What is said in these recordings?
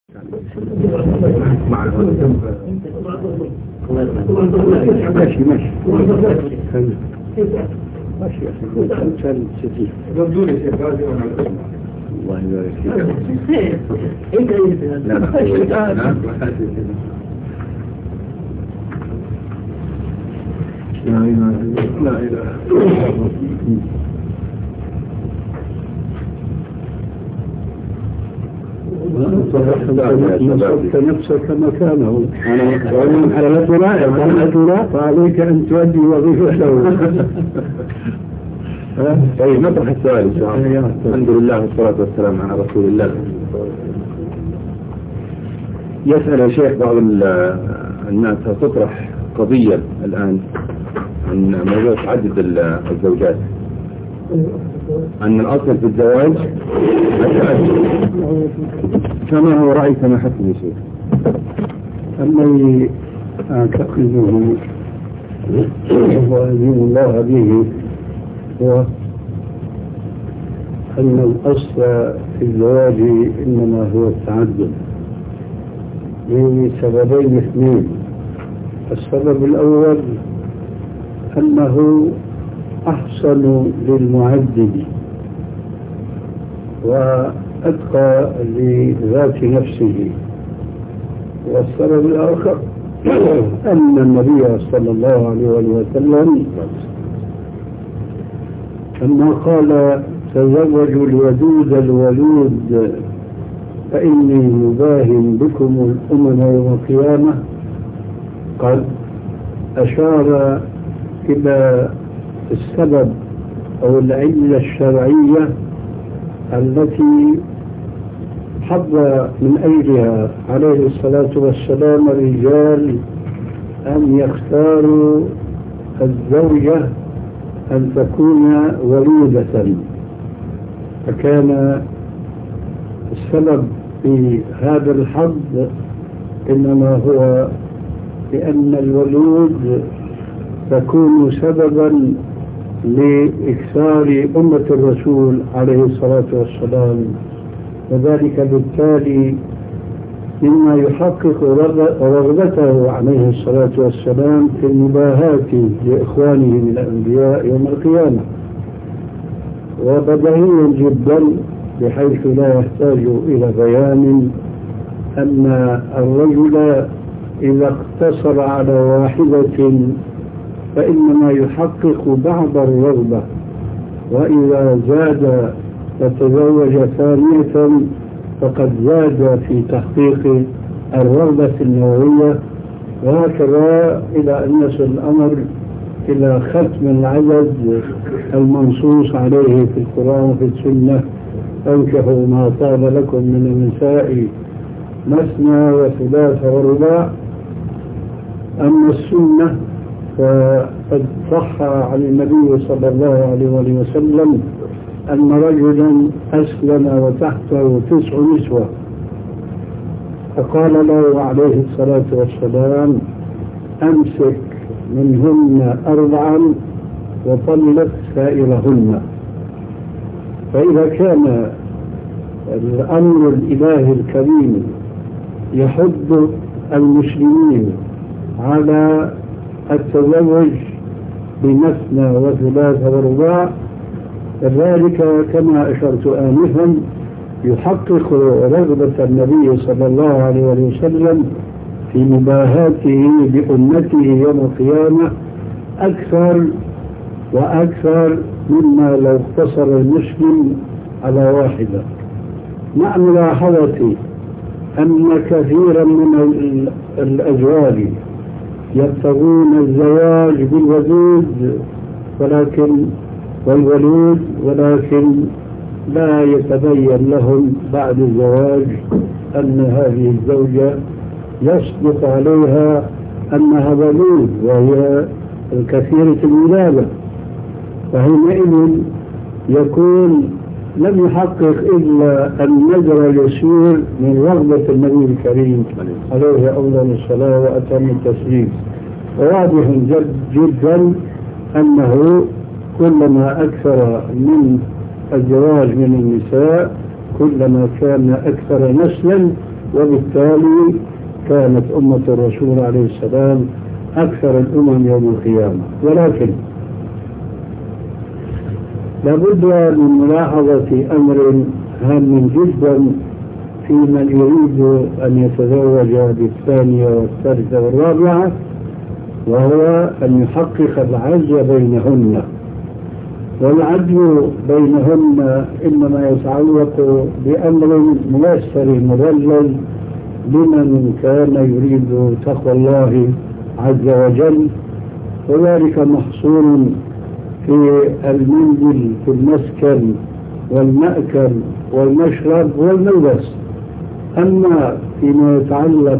ماشي ماشي كان ستين الله يبارك فيك. لا إله نصبت نفسك مكانه على الأدنى فعليك أن تؤدي وظيفته. طيب نطرح السؤال إن شاء الله. الحمد لله والصلاة والسلام على رسول الله. يسأل يا شيخ بعض الناس تطرح قضية الآن عن موضوع تعدد الزوجات، أن الأصل في الزواج التعدد، فما هو رأيك ما حكم يا شيخ؟ الذي أعتقده وأدين الله به هو أن الأصل في الزواج إنما هو التعدد لسببين اثنين. السبب الأول أنه أحسن للمعدد وأتقى لذات نفسه. والسبب الآخر أن النبي صلى الله عليه وسلم لما قال تزوجوا الودود الولود فإني مباهن بكم الأمم يوم القيامة، قد أشار إلى السبب أو العلة الشرعية التي حض من أجلها عليه الصلاة والسلام الرجال أن يختاروا الزوجة أن تكون ولودة. فكان السبب في هذا الحظ إنما هو لأن الولود تكون سببا لإكثار أمة الرسول عليه الصلاة والسلام، وذلك بالتالي مما يحقق رغبته عليه الصلاة والسلام في المباهاة لإخوانه من الأنبياء يوم القيامة. وبديهي جدا بحيث لا يحتاج إلى بيان أن الرجل إذا اقتصر على واحدة فإنما يحقق بعض الرغبة، وإذا زاد وتزوج ثانية فقد زاد في تحقيق الرغبة النوعية، وهكذا إلى أن يصل الأمر إلى ختم العدد المنصوص عليه في القرآن وفي السنة: انكحوا ما طاب لكم من النساء مثنى وثلاث ورباع. أما السنة فقد صح عن النبي صلى الله عليه وسلم أن رجلا أسلم وتحته 9 نسوة، فقال له عليه الصلاة والسلام: أمسك منهن 4 وطلق سائرهن. فإذا كان الأمر الإلهي الكريم يحض المسلمين على التزوج بمثنى وثلاث ورباع، فذلك كما أشرت آنفا يحقق رغبة النبي صلى الله عليه وسلم في مباهاته بأمته يوم القيامة أكثر وأكثر مما لو اقتصر المسلم على واحدة، مع ملاحظة أن كثيرا من الأزواج يبتغون الزواج بالودود ولكن لا يتبين لهم بعد الزواج أن هذه الزوجة يصدق عليها أنها ولود وهي الكثيرة الولادة، فحينئذ يكون لم يحقق إلا النذر اليسير من رغبة النبي الكريم عليه أفضل الصلاة وأتم التسليم. وواضح جدا أنه كلما أكثر من الزواج من النساء كلما كان أكثر نسلا، وبالتالي كانت أمة الرسول عليه السلام أكثر الأمم يوم القيامة. ولكن لابد من ملاحظة أمر هام جدا في من يريد أن يتزوج بالثانية والثالثة والرابعة، وهو أن يحقق العدل بينهن. والعدل بينهن إنما يتعلق بأمر ميسر مذلل لمن كان يريد تقوى الله عز وجل، وذلك محصور في المنزل، في المسكن والمأكل والمشرب والملبس. أما فيما يتعلق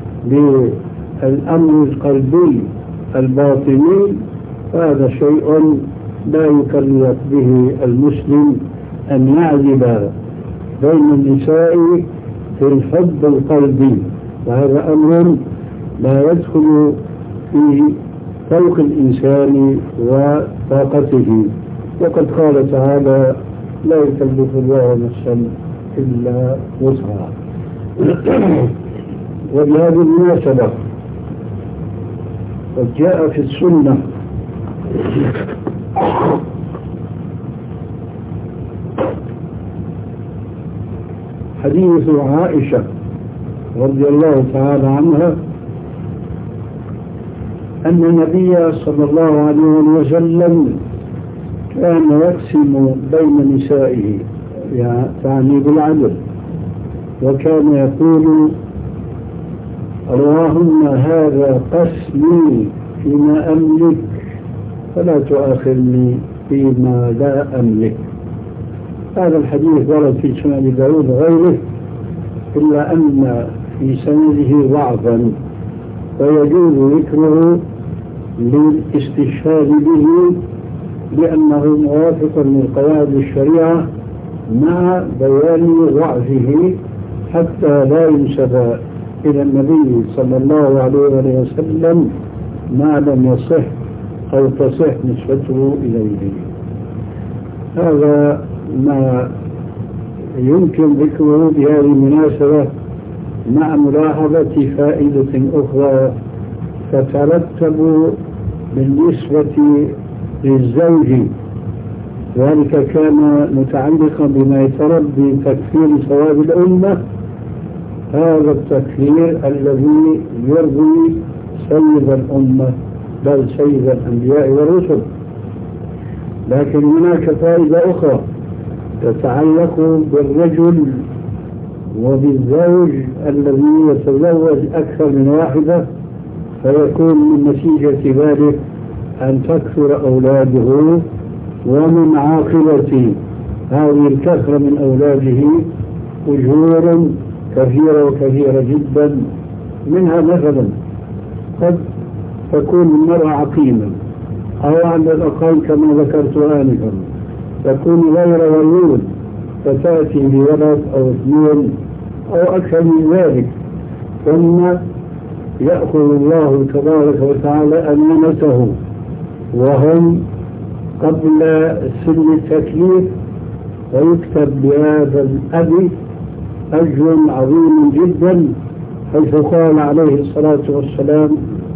بالأمر القلبي الباطني فهذا شيء لا يكلف به المسلم أن يعذب بين النساء في الحب القلبي، وهذا أمر لا يدخل في فوق الإنسان وطاقته. وقد قال تعالى: لا يكلف الله نفسا إلا وسعها. وبهذه المناسبة قد جاء في السنة حديث عائشة رضي الله تعالى عنها أن النبي صلى الله عليه وسلم كان يقسم بين نسائه، يعني بالعدل، وكان يقول: اللهم هذا قسمي فيما أملك فلا تؤاخذني فيما لا أملك. هذا الحديث ورد في سنن داود وغيره، إلا أن في سنده ضعفا، ويجوز ذكره للاستشهاد به لأنه موافق لقواعد الشريعة مع بيان ضعفه، حتى لا ينسب إلى النبي صلى الله عليه وسلم ما لم يصح أو تصح نسبته إليه. هذا ما يمكن ذكره بهذه المناسبة، مع ملاحظة فائدة أخرى تترتب بالنسبة للزوج. ذلك كان متعلقا بما يترتب بتكفير ثواب الأمة، هذا التكفير الذي يرضي سيد الأمة بل سيد الأنبياء والرسل. لكن هناك فائدة أخرى تتعلق بالرجل وبالزوج الذي يتزوج أكثر من واحدة، فيكون من نتيجة ذلك أن تكثر أولاده، ومن عاقبة هذه الكثرة من أولاده أجور كثيرة وكثيرة جدا. منها مثلا قد تكون المرأة عقيمة، أو على الأقل كما ذكرت آنفا تكون غير ولود، فتأتي بولد أو اثنين أو أكثر من ذلك، ثم يأخذ الله تبارك وتعالى أمانته وهم قبل سن التكليف، ويكتب لهذا الأب أجر عظيم جدا، حيث قال عليه الصلاة والسلام: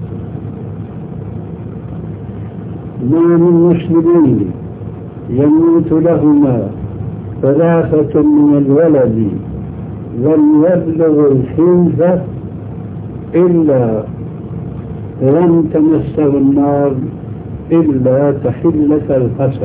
ما من مسلمين يموت لهما ثلاثة من الولد لم يبلغ الحنث إلا لم تمسه النار إلا تحلة القسم.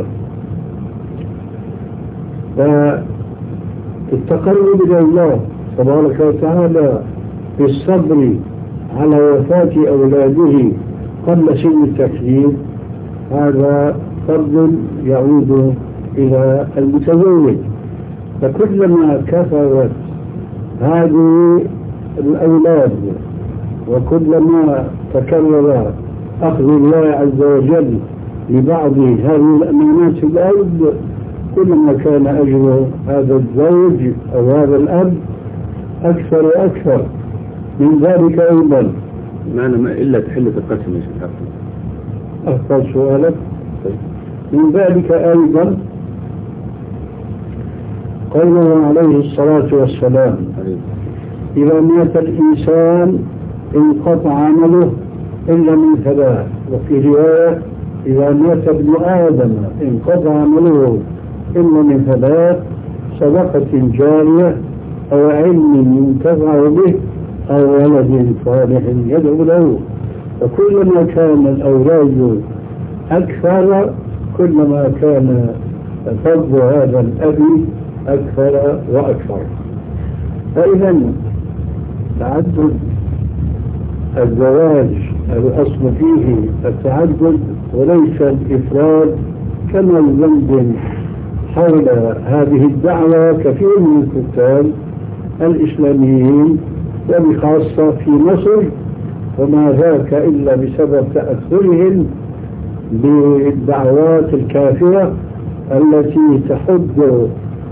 فالتقرب إلى الله تبارك وتعالى بالصبر على وفاة أولاده قبل سن التكليف هذا فرض يعود إلى المتزوج. فكلما كثرت هذه الأولاد وكلما تكرر أخذ الله عز وجل لبعض هذه الأمانات الأرض، كلما كان أجر هذا الزوج أو هذا الأب أكثر وأكثر. من ذلك أيضا معنى ما إلا تحلة القسم يا شيخ. أفضل سؤالك. من ذلك أيضا قوله عليه الصلاة والسلام: إذا مات الإنسان انقطع عمله إلا من ثلاث. وفي رواية إذا مات ابن آدم انقطع عمله إلا من ثلاث: صدقة جارية، أو علم ينتفع به، أو ولد صالح يدعو له. وكلما كان الأولاد أكثر كلما كان فضل هذا الأب أكثر وأكثر. فإذا تعدد الزواج الأصل فيه التعدد وليس الإفراد، كما يلمدن حول هذه الدعوة كثير من الكتاب الإسلاميين وبخاصة في مصر، وما ذاك إلا بسبب تأثرهم بالدعوات الكافرة التي تحض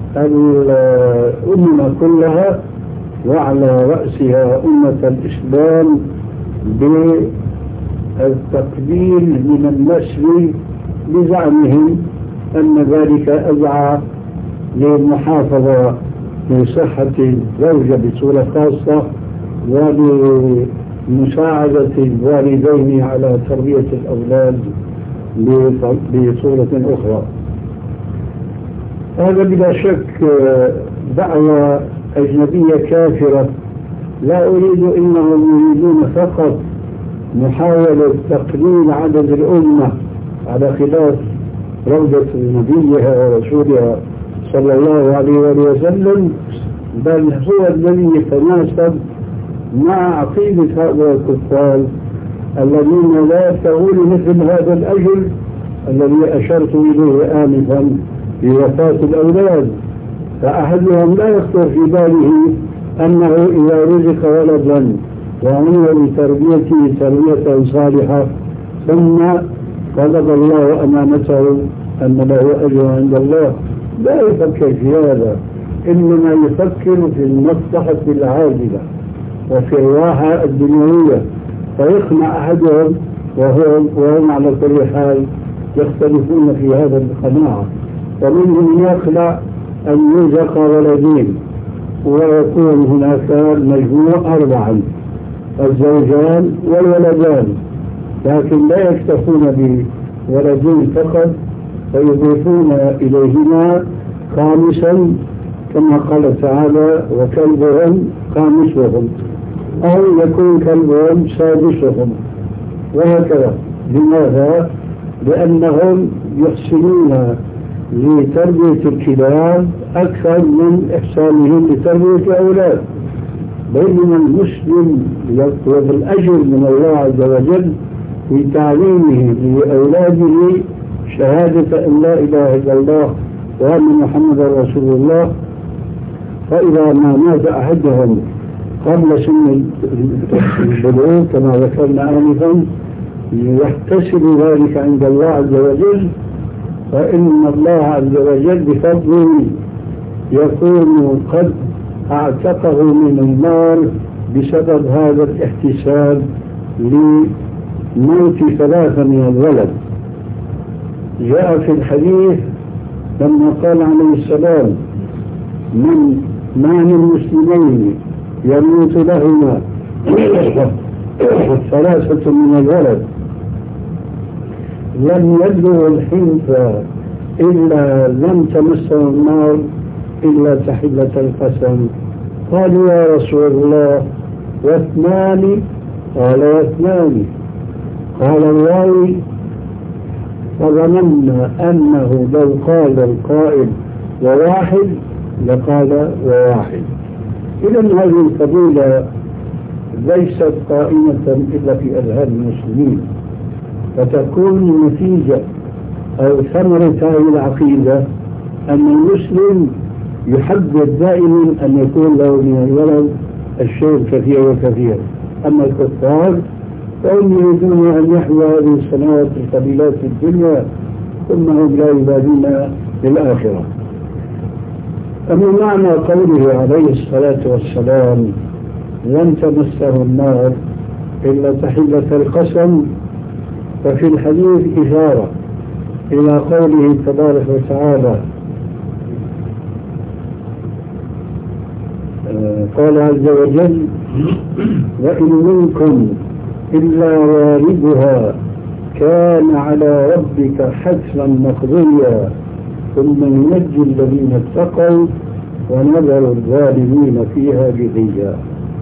الأمة كلها وعلى رأسها أمة الإسلام بالتقليل من النسل بزعمهم أن ذلك أدعى للمحافظة بصحة الزوجة بصورة خاصة ولمساعدة الوالدين على تربية الأولاد بصورة أخرى. هذا بلا شك دعوة أجنبية كافرة. لا أريد إنهم يريدون فقط محاولة تقليل عدد الأمة على خلاف روضة نبيها ورسولها صلى الله عليه وسلم، بل هو الذي يتناسب مع عقيدة هؤلاء الكفار الذين لا يبتغون مثل هذا الأجر الذي أشرت إليه آنفا بوفاة الأولاد. فأحدهم لا يخطر في باله أنه إذا رزق ولدا وعمل بتربيته تربية صالحة ثم قبض الله أمانته أن له أجر عند الله، لا يفكر في هذا، إنما يفكر في المصلحة العاجلة وفي الراحة الدنيوية. فيقنع أحدهم وهم على كل حال يختلفون في هذا القناعة. ومنهم يخلع أن يرزق ولدين ويكون هناك مجموع 4: الزوجان والولدان، لكن لا يكتفون بولدين فقط، فيضيفون إليهما خامسا كما قال تعالى: وكلبهم خامسهم، أو يكون كلبهم سادسهم، وهكذا. لماذا؟ لأنهم يحسنون لتربية الكلاب أكثر من إحسانهم لتربية الأولاد. بينما المسلم يطلب الأجر من الله عز وجل في تعليمه لأولاده شهادة أن لا إله إلا الله وأن محمدا رسول الله. فإذا ما مات أحدهم قبل سن البلوغ كما ذكرنا آنفا يحتسب ذلك عند الله عز وجل، فإن الله عز وجل بفضله يكون قد اعتقه من النار بسبب هذا الاحتساب لموت 3 من الولد. جاء في الحديث لما قال عليه السلام: ما من مسلمين يموت لهما 3 من الولد لم يبلغ الحنث إلا لم تمسه النار إلا تحلة القسم. قالوا: يا رسول الله، و2؟ قال: و2. قال الراوي: فظننا أنه لو قال القائل 1 لقال 1. إذا هذه القضية ليست قائمة إلا في أذهان المسلمين، فتكون النتيجة أو ثمرة هذه العقيدة أن المسلم يحدد دائما أن يكون له من الولد الشيء كثير وكثير. أما الكفار فهم يريدون أن يحيوا هذه السنوات القليلات في الدنيا ثم هم لا يبالون للآخرة. أما معنى قوله عليه الصلاة والسلام: لن تمسه النار إلا تحلة القسم، ففي الحديث إشارة إلى قوله تبارك وتعالى: قال عز وجل وإن منكم إلا واردها كان على ربك حتما مقضيا ثم ننجي الذين اتقوا ونذر الظالمين فيها جثيا.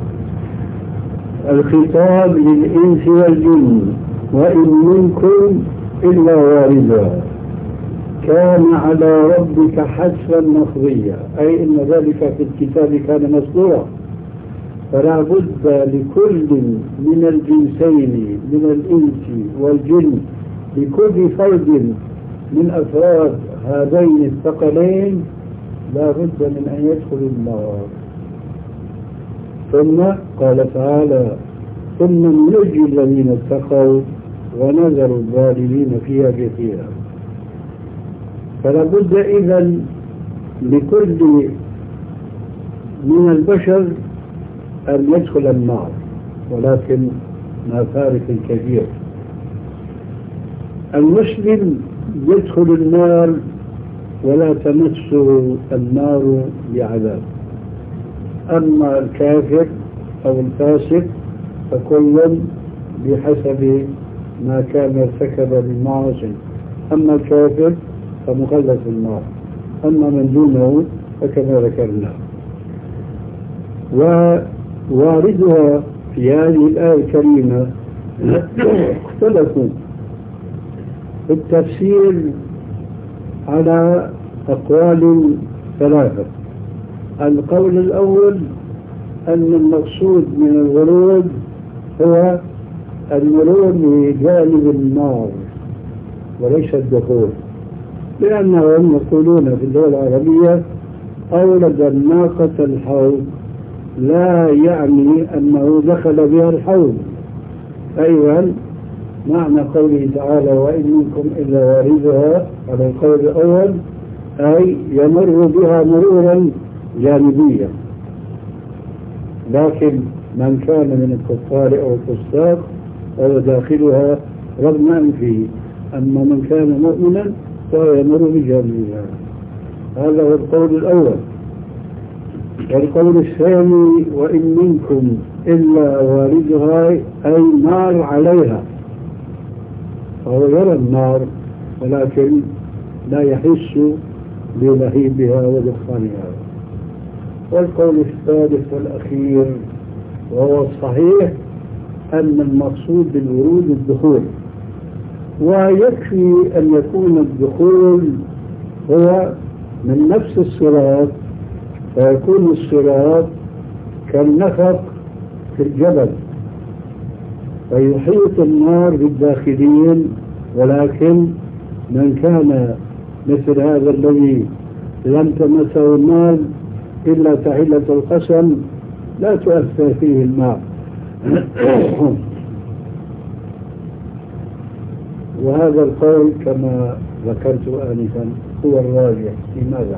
الخطاب للإنس والجن وإن منكم إلا واردها كان على ربك حتما مقضيا، أي إن ذلك في الكتاب كان مسطورا، فلا بد لكل من الجنسين من الإنس والجن لكل فرد من أفراد هذين الثقلين لا بد من أن يدخل النار. ثم قال تعالى ثم ننجي الذين اتقوا ونذر الظالمين فيها جثيا. فلا بد إذن لكل من البشر أن يدخل النار، ولكن مع فارق كبير. المسلم يدخل النار ولا تمسه النار بعذاب، أما الكافر أو الفاسق فكل بحسب ما كان ارتكب من معاصي، أما الكافر فمخلد في النار، أما من دونه فكما ذكرنا. وواردها في هذه الآية الكريمة اختلفوا في التفسير على أقوال ثلاثة. القول الأول أن المقصود من الورود هو الورود بجانب النار وليس الدخول، لأنهم يقولون في الدول العربية أولد الناقة الحوض، لا يعني أنه دخل بها الحوض. أيضا معنى قوله تعالى وإن منكم إلا واردها على القول الأول أي يمر بها مرورا جانبيا، لكن من كان من الكفار أو الفساق فهو داخلها رغم أنفه، أما من كان مؤمنا فهو يمر بجانبها. هذا هو القول الأول. والقول الثاني وإن منكم إلا واردها أي نار عليها، فهو يرى النار ولكن لا يحس بلهيبها ودخانها. والقول الثالث والأخير وهو الصحيح أن المقصود بالورود الدخول، ويكفي أن يكون الدخول هو من نفس الصراط، فيكون الصراط كالنفق في الجبل فيحيط النار بالداخلين، ولكن من كان مثل هذا الذي لم تمسه النار إلا تحلة القسم لا تؤثر فيه الماء. وهذا القول كما ذكرت آنفا هو الراجح. لماذا؟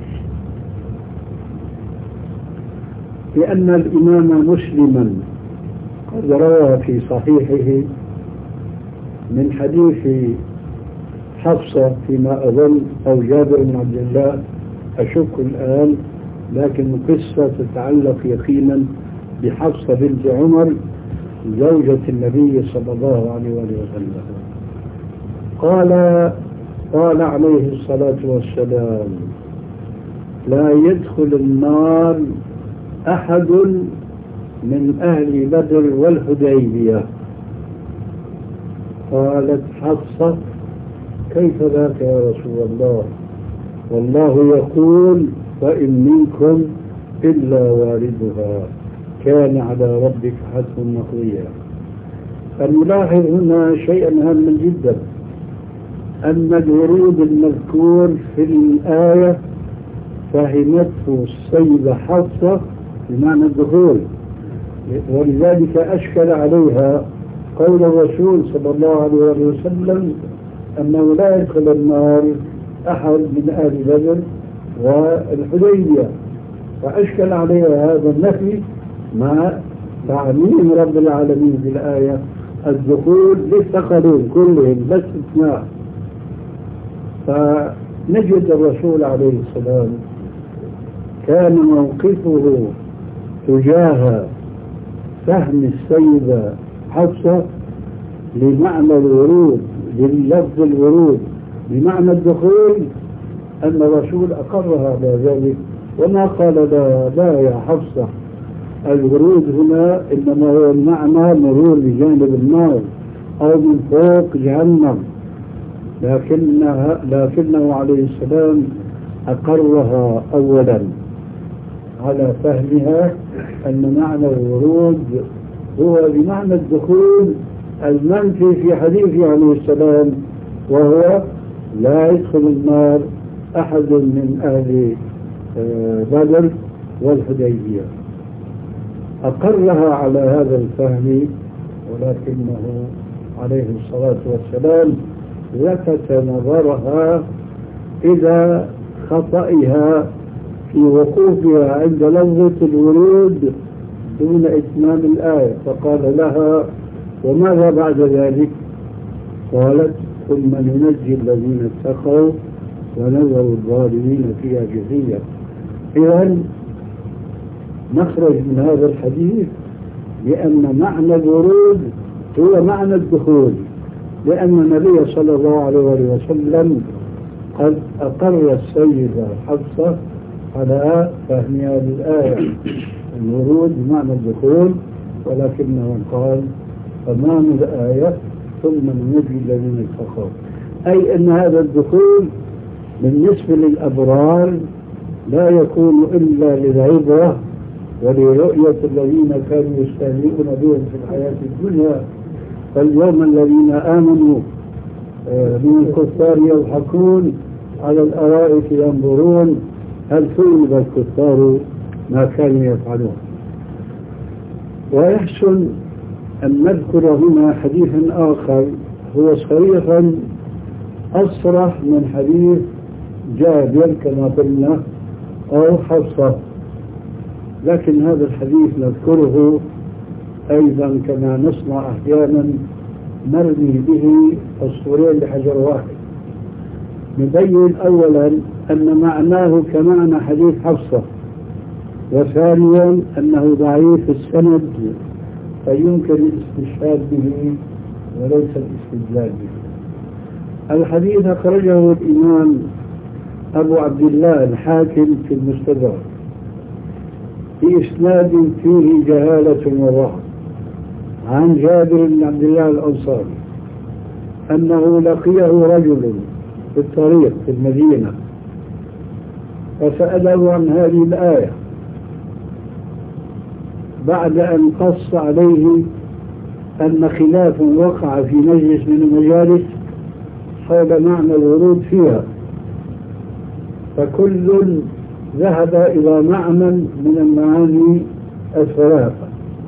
لأن الإمام مسلما قد روى في صحيحه من حديث حفصة فيما أظن أو جابر بن عبد الله أشك الآن، لكن قصة تتعلق يقينا بحفصة بنت عمر زوجة النبي صلى الله عليه وسلم. قال عليه الصلاة والسلام لا يدخل النار أحد من أهل بدر والحديبية. قالت حفصة كيف ذاك يا رسول الله؟ والله يقول وإن منكم إلا واردها كان على ربك حتما مقضيا. فنلاحظ هنا شيئا هاما جدا، أن الورود المذكور في الآية فهمته السيدة حفصة بمعنى الدخول، ولذلك أشكل عليها قول الرسول صلى الله عليه وسلم أنه لا يدخل النار أحد من أهل بدر والحديبية، فأشكل عليها هذا النفي مع تعميم رب العالمين في الآية الدخول للثقلين كلهم بس استثناء. فنجد الرسول عليه السلام كان موقفه تجاه فهم السيدة حفصة لمعنى الورود، للفظ الورود بمعنى الدخول، أن الرسول أقرها على ذلك وما قال لا يا حفصة الورود هنا إنما هو المعنى مرور بجانب النار أو من فوق جهنم، لكنه عليه السلام أقرها أولا على فهمها أن معنى الورود هو بمعنى الدخول المنفي في حديثه عليه السلام، وهو لا يدخل النار أحد من أهل بدر والحديبية. أقرها على هذا الفهم، ولكنه عليه الصلاة والسلام لفت نظرها إلى خطئها في وقوفها عند لفظة الورود دون إتمام الآية، فقال لها وماذا بعد ذلك؟ قالت ثم ننجي الذين اتقوا ونذر الظالمين فيها جثيا. إذن نخرج من هذا الحديث لأن معنى الورود هو معنى الدخول، لأن النبي صلى الله عليه وسلم قد أقر السيدة حفصة على فهمها للآية الورود بمعنى الدخول، ولكنه قال أمام الآية ثم ننجي الذين اتقوا، أي أن هذا الدخول بالنسبة للأبرار لا يكون إلا للعبرة ولرؤية الذين كانوا يستهزئون بهم في الحياة الدنيا، فاليوم الذين آمنوا من الكفار يضحكون على الأرائك ينظرون هل ثوب الكفار ما كانوا يفعلون. ويحسن أن نذكر هنا حديثا آخر هو صريحا أصرح من حديث جابر كما قلنا أو حفصة، لكن هذا الحديث نذكره أيضا كما نصنع أحيانا نرمي به الصورين بحجر واحد. نبين أولا أن معناه كمعنى حديث حفصة، وثانيا أنه ضعيف السند فيمكن الاستشهاد به وليس الاستدلال به. الحديث أخرجه الإمام أبو عبد الله الحاكم في المستدرك بإسناد فيه جهالة وضعف عن جابر بن عبد الله الأنصاري أنه لقيه رجل في الطريق في المدينة فسأله عن هذه الآية بعد أن قص عليه أن خلاف وقع في مجلس من المجالس حول معنى الورود فيها، فكل ذهب إلى معنى من المعاني الثلاثة،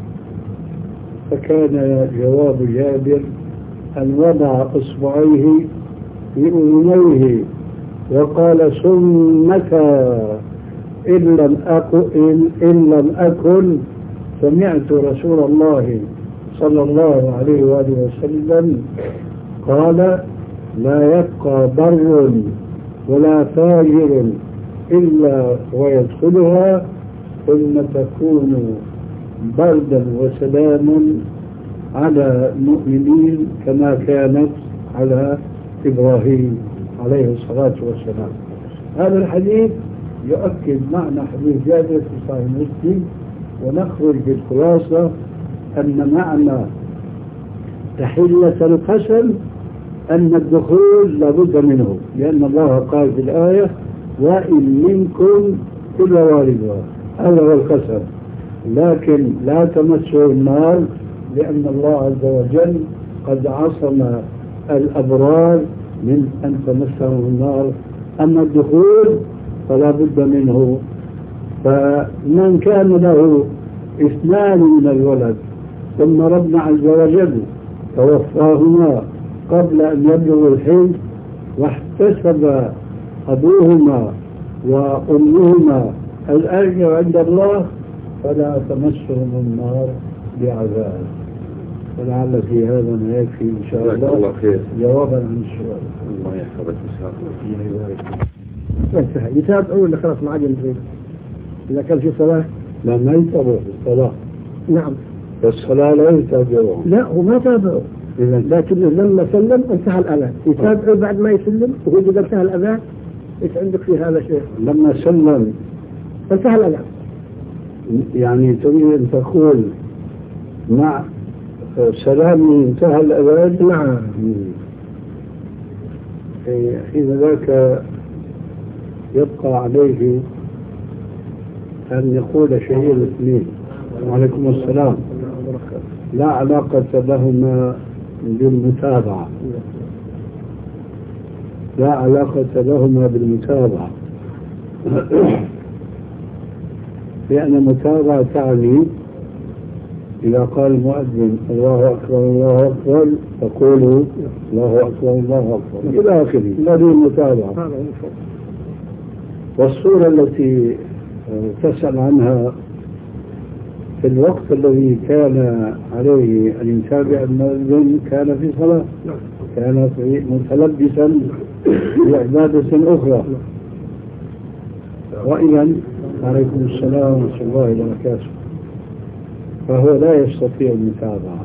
فكان جواب جابر أن وضع إصبعيه في أذنيه وقال سمك إن لم أكن سمعت رسول الله صلى الله عليه وآله وسلم قال لا يبقى بر ولا فاجر إلا ويدخلها ثم تكون بردا وسلاما على المؤمنين كما كانت على إبراهيم عليه الصلاة والسلام. هذا الحديث يؤكد معنى حديث جابر في صحيح مسلم، ونخرج بالخلاصة أن معنى تحلة القسم أن الدخول لابد منه، لأن الله قال في الآية وإن منكم إلا واردها، هذا هو القسم، لكن لا تمسوا النار لأن الله عز وجل قد عصم الأبرار من أن تمسهم النار. أما الدخول فلا بد منه، فمن كان له 2 من الولد ثم ربنا عز وجل توفاهما قبل أن يبلغوا الحلم واحتسب أبوهما وأمهما الأجر عند الله فلا تمسهم النار بعذاب. ولعل في هذا ما يكفي إن شاء الله جوابا عن السؤال. الله يحفظك إن شاء الله. يتابعوا اللي خلاص معجل إذا كان في صلاة لما يتابعوا الصلاة. نعم. والصلاة لا يتابعون. لا هو ما تابعوا، لكن لما سلم انتهى الأذان، يتابعوا بعد ما يسلم وهو إذا انتهى الأذان. إيش عندك في هذا شيء؟ لما سلم انتهى الأذان. يعني تريد أن تقول مع سلام انتهى الأذان؟ نعم. حين ذاك يبقى عليه أن يقول شيء الاثنين. وعليكم السلام. لا علاقة لهما بالمتابعة، لا علاقة لهما بالمتابعة. لأن المتابعة تعني إذا قال المؤذن الله أكبر الله أكبر تقولوا الله أكبر الله أكبر إلى آخره. هذه المتابعة. والصورة التي تسأل عنها في الوقت الذي كان عليه أن يتابع المؤذن كان في صلاة، كان في متلبسا بعبادة أخرى. وإذا عليكم السلام ورحمة الله وبركاته. فهو لا يستطيع المتابعة،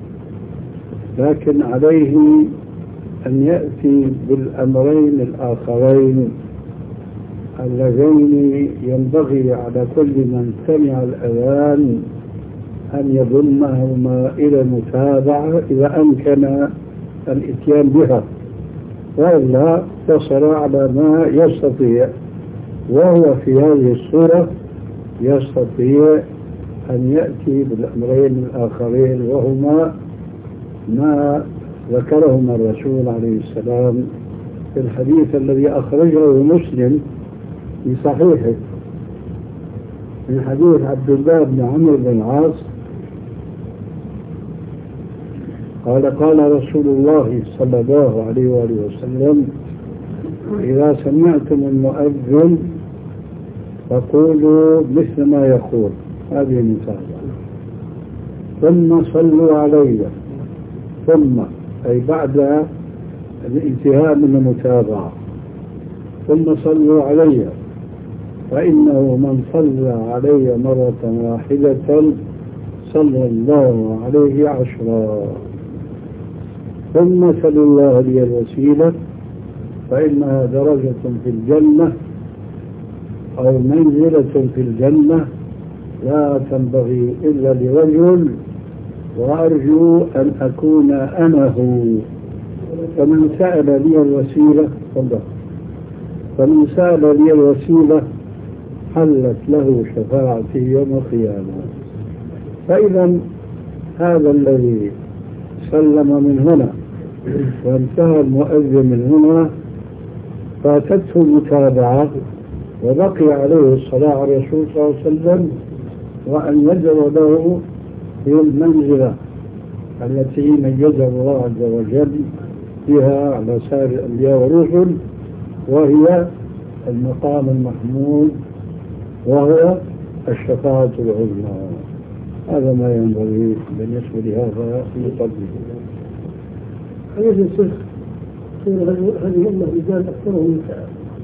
لكن عليه أن يأتي بالأمرين الآخرين اللذين ينبغي على كل من سمع الأذان أن يضمهما إلى المتابعة إذا أمكن الإتيان بها، وإلا اقتصر على ما يستطيع. وهو في هذه الصورة يستطيع أن يأتي بالأمرين الآخرين، وهما ما ذكرهما الرسول عليه السلام في الحديث الذي أخرجه مسلم في صحيحه من حديث عبد الله بن عمرو بن العاص قال قال رسول الله صلى الله عليه وآله وسلم إذا سمعتم المؤذن فقولوا مثل ما يقول. هذه المتابعة. ثم صلوا علي، ثم أي بعد الانتهاء من المتابعة، ثم صلوا علي فإنه من صلى علي مرة واحدة صلى الله عليه 10. ثم سلوا الله لي الوسيلة فإنها درجة في الجنة أو منزلة في الجنة لا تنبغي إلا لرجل وأرجو أن أكون أنا هو. فمن سأل لي الوسيلة حلت له شفاعتي يوم القيامة. فإذا هذا الذي سلم من هنا وانتهى المؤذن من هنا فاتته المتابعة وبقي عليه الصلاة على الرسول صلى الله عليه وسلم وأن يجر له في المنزلة التي ميزه الله عز وجل فيها على سائر الأنبياء والرسل، وهي المقام المحمود وهو الشفاعة العظمى. هذا ما ينبغي بالنسبة لهذا المطلب. حديث الشيخ هذه الأمة رجال أكثرهم نساء.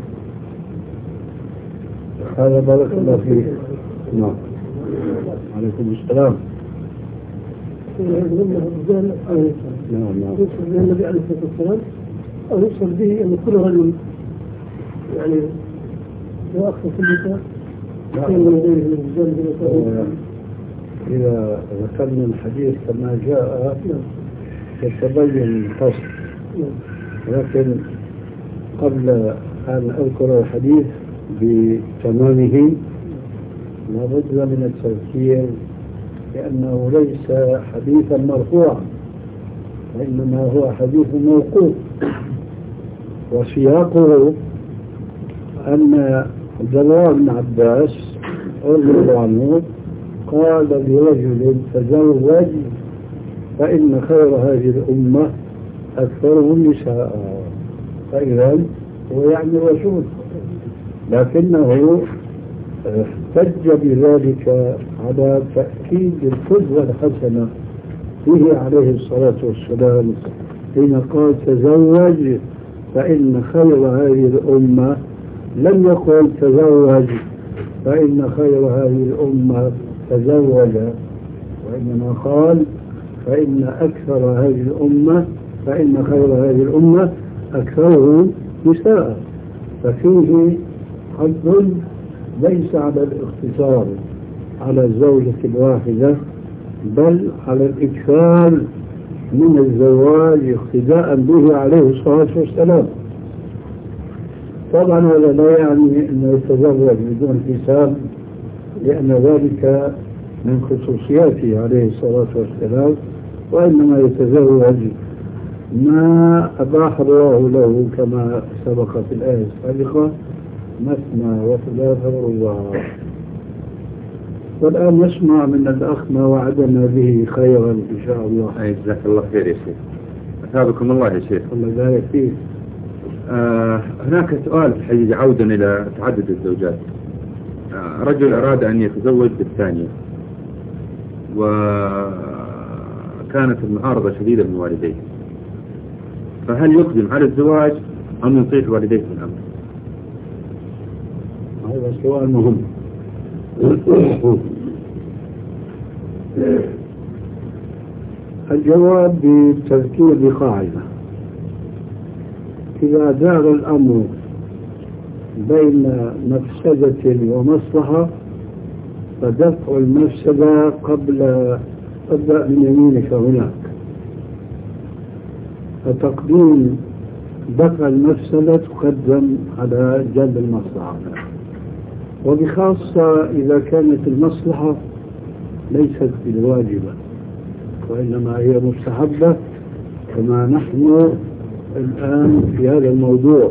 هذا بارك الله فيك. نعم. عليكم السلام. هذه الأمة رجال أكثرهم نساء. نعم. يوصل به النبي عليه الصلاة والسلام أو يوصل به أن كل رجل يعني هو أكثر في النساء من غيره من الرجال. إذا ذكرنا الحديث كما جاء يتبين الفصل، لكن قبل أن أذكر الحديث بتمامه لابد من التذكير لأنه ليس حديثا مرفوعا وإنما هو حديث موقوف. وسياقه أن عبد الله بن عباس رضي الله عنه قال لرجل تزوج فإن خير هذه الأمة أكثرهم نساء. فإذا هو يعني الرسول، لكنه احتج بذلك على تأكيد القدوة الحسنة فيه عليه الصلاة والسلام حين قال تزوج فإن خير هذه الأمة، لم يقل تزوج فإن خير هذه الأمة تزوج، وإنما قال فإن خير هذه الأمة أكثره نساء. ففيه حد ليس على الاقتصار على الزوجة الواحدة، بل على الإكثار من الزواج اقتداء به عليه الصلاة والسلام. طبعا هذا لا يعني أنه يتزوج بدون حساب، لأن ذلك من خصوصياته عليه الصلاة والسلام، وإنما يتزوج ما أباح الله له كما سبق في الآية السابقة: مثنى وثلاث ورباع. والآن نسمع من الأخ ما وعدنا به خيرا إن شاء الله. جزاك الله خير يا شيخ. أثابكم الله يا شيخ. الله يبارك فيك. هناك سؤال حقيقي عودا إلى تعدد الزوجات. رجل أراد أن يتزوج بالثانية، وكانت المعارضة شديدة من والديه، فهل يقدم على الزواج أم يطيع والديه في الأمر؟ هذا سؤال مهم. الجواب بالتذكير بقاعدة: إذا دار الأمر بين مفسدة ومصلحة فدفع المفسدة قبل ابدأ من يمينك هناك، فتقديم دفع المفسدة تقدم على جلب المصلحة، وبخاصة إذا كانت المصلحة ليست بالواجبة وإنما هي مستحبة، كما نحن الآن في هذا الموضوع.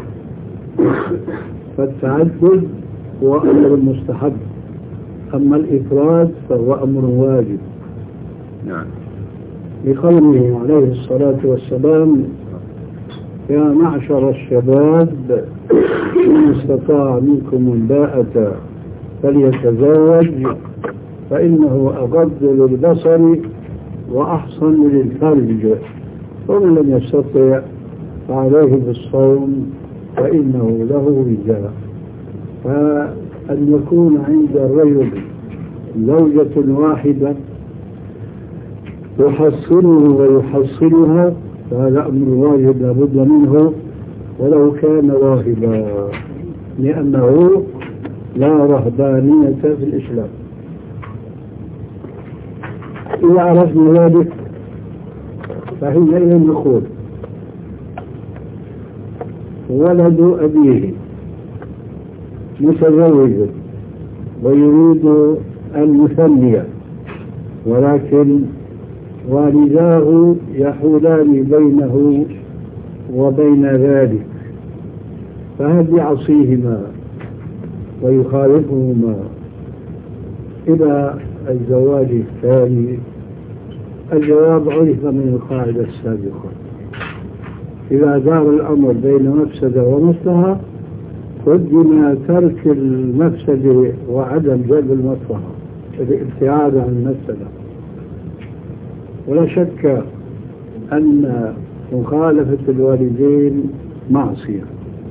فالتعدد هو أمر مستحب، أما الإفراد فهو أمر واجب. نعم. لقوله عليه الصلاة والسلام: يا معشر الشباب من استطاع منكم الباءة فليتزوج فإنه أغض للبصر وأحصن للفرج، ومن لم يستطع فعليه بالصوم فإنه له وجاء. فأن يكون عند الرجل زوجة واحدة يحصنه ويحصنها فهذا أمر واجب لابد منه ولو كان راهبا، لأنه لا رهبانية في الإسلام. إذا عرفنا ذلك فحينئذ نقول: ولد أبيه متزوج ويريد أن يثني، ولكن والداه يحولان بينه وبين ذلك، فهل يعصيهما ويخالفهما إلى الزواج الثاني؟ الجواب عرف من القاعدة السابقة: إذا دار الأمر بين مفسدة ومصلحة قدم ترك المفسدة وعدم جلب المصلحة، الابتعاد عن المفسدة. ولا شك أن مخالفة الوالدين معصية،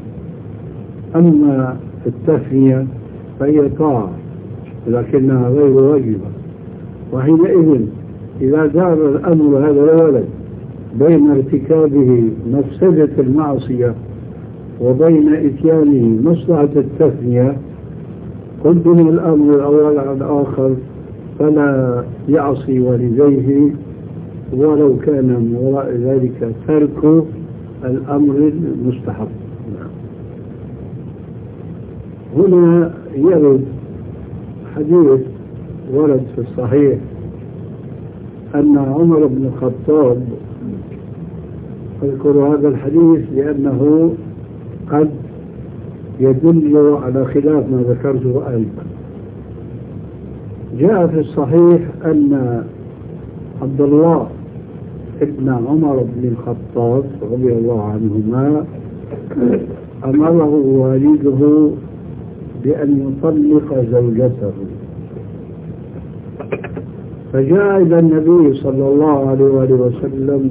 أما التثنية فهي طاعة لكنها غير واجبة. وحينئذ إذا دار الأمر هذا الولد بين ارتكابه مفسدة المعصية وبين إتيانه مصلحة التثنية قدم الأمر الأول على الآخر، فلا يعصي والديه ولو كان من وراء ذلك ترك الأمر المستحب. هنا يرد حديث ورد في الصحيح أن عمر بن الخطاب، أذكر هذا الحديث لأنه قد يدل على خلاف ما ذكرته أيضا. جاء في الصحيح أن عبد الله ابن عمر بن الخطاب رضي الله عنهما أمره والده بأن يطلق زوجته، فجاء إلى النبي صلى الله عليه وآله وسلم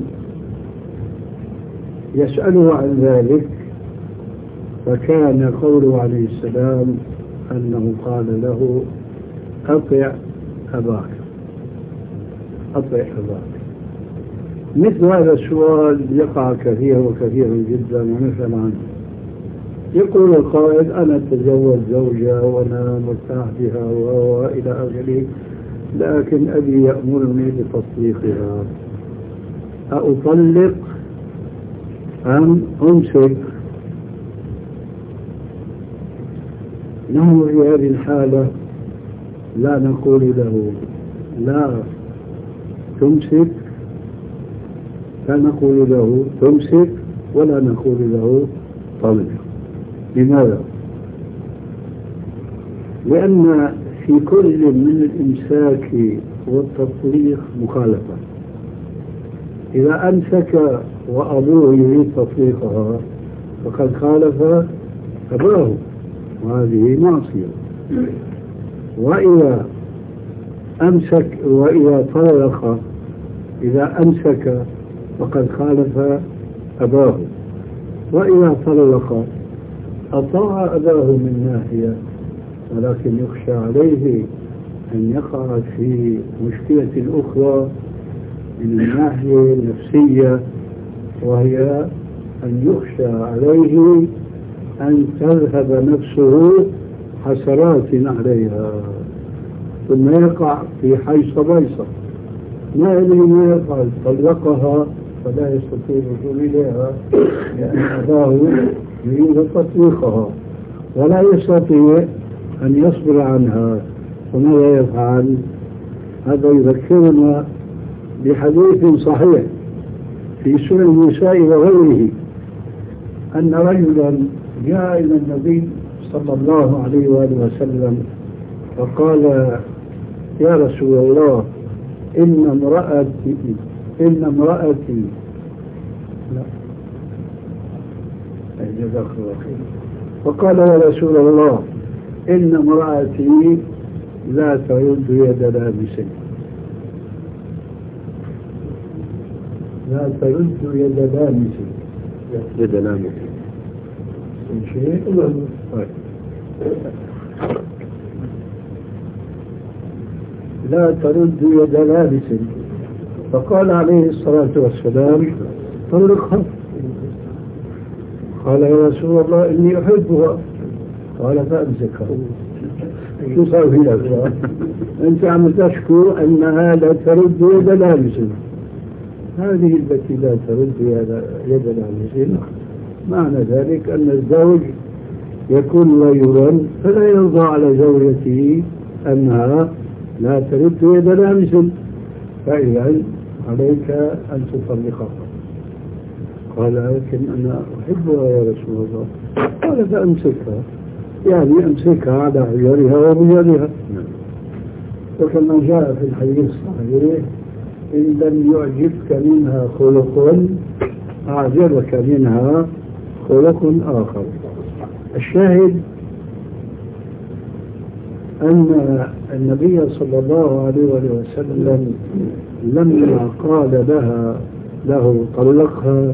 يسأله عن ذلك، فكان قوله عليه السلام: أنه قال له أطع أباك، أطع أباك. مثل هذا السؤال يقع كثيرا وكثيرا جدا. ومثلا يقول القائد أنا أتزوج زوجة وأنا مرتاح بها وإلى آخره، لكن أبي يأمرني بتطليقها، أطلق أم أمسك؟ نحن في هذه الحالة لا نقول له لا تمسك، لا نقول له تمسك ولا نقول له طلق. لماذا؟ لأن في كل من الإمساك والتطليق مخالفة. إذا أمسك وأبوه يريد تطليقها فقد خالف أباه، وهذه معصية. وإذا أمسك وإذا طلق، إذا أمسك فقد خالف أباه، وإذا طلق أطاع أباه من ناحية، ولكن يخشى عليه أن يقع في مشكلة أخرى من الناحية النفسية، وهي أن يخشى عليه أن تذهب نفسه حسرات عليها، ثم يقع في حيص بيصة ما يدري ما يفعل. طلقها فلا يستطيع الوصول إليها لأن أباه يريد تطليقها، ولا يستطيع أن يصبر عنها، وماذا يفعل؟ هذا يذكرنا بحديث صحيح في سنن النساء وغيره، أن رجلا جاء إلى النبي صلى الله عليه وآله وسلم فقال يا رسول الله إن امرأتي فقال يا رسول الله إن امرأتي لا ترد يد لامس، لا ترد يد لامس، يد لامس شيء لا ترد يد لابس. فقال عليه الصلاة والسلام طلقها. قال يا رسول الله إني أحبها. قال فأمسكها. شو صار في لك؟ أنت عم تشكو أنها لا ترد يد لابس، هذه التي لا ترد يد لابس معنى ذلك أن الزوج يكون غيرا فلا يرضى على زوجته أنها لا ترد يد لامس، فإذا عليك أن تطلقها. قال لكن أنا أحبها يا رسول الله. قال فأمسكها، يعني أمسكها على عيارها وبيارها. وكما جاء في الحديث الصحيح إن لم يعجبك منها خلق أعجبك منها خلق آخر. الشاهد أن النبي صلى الله عليه وسلم لما قال له طلقها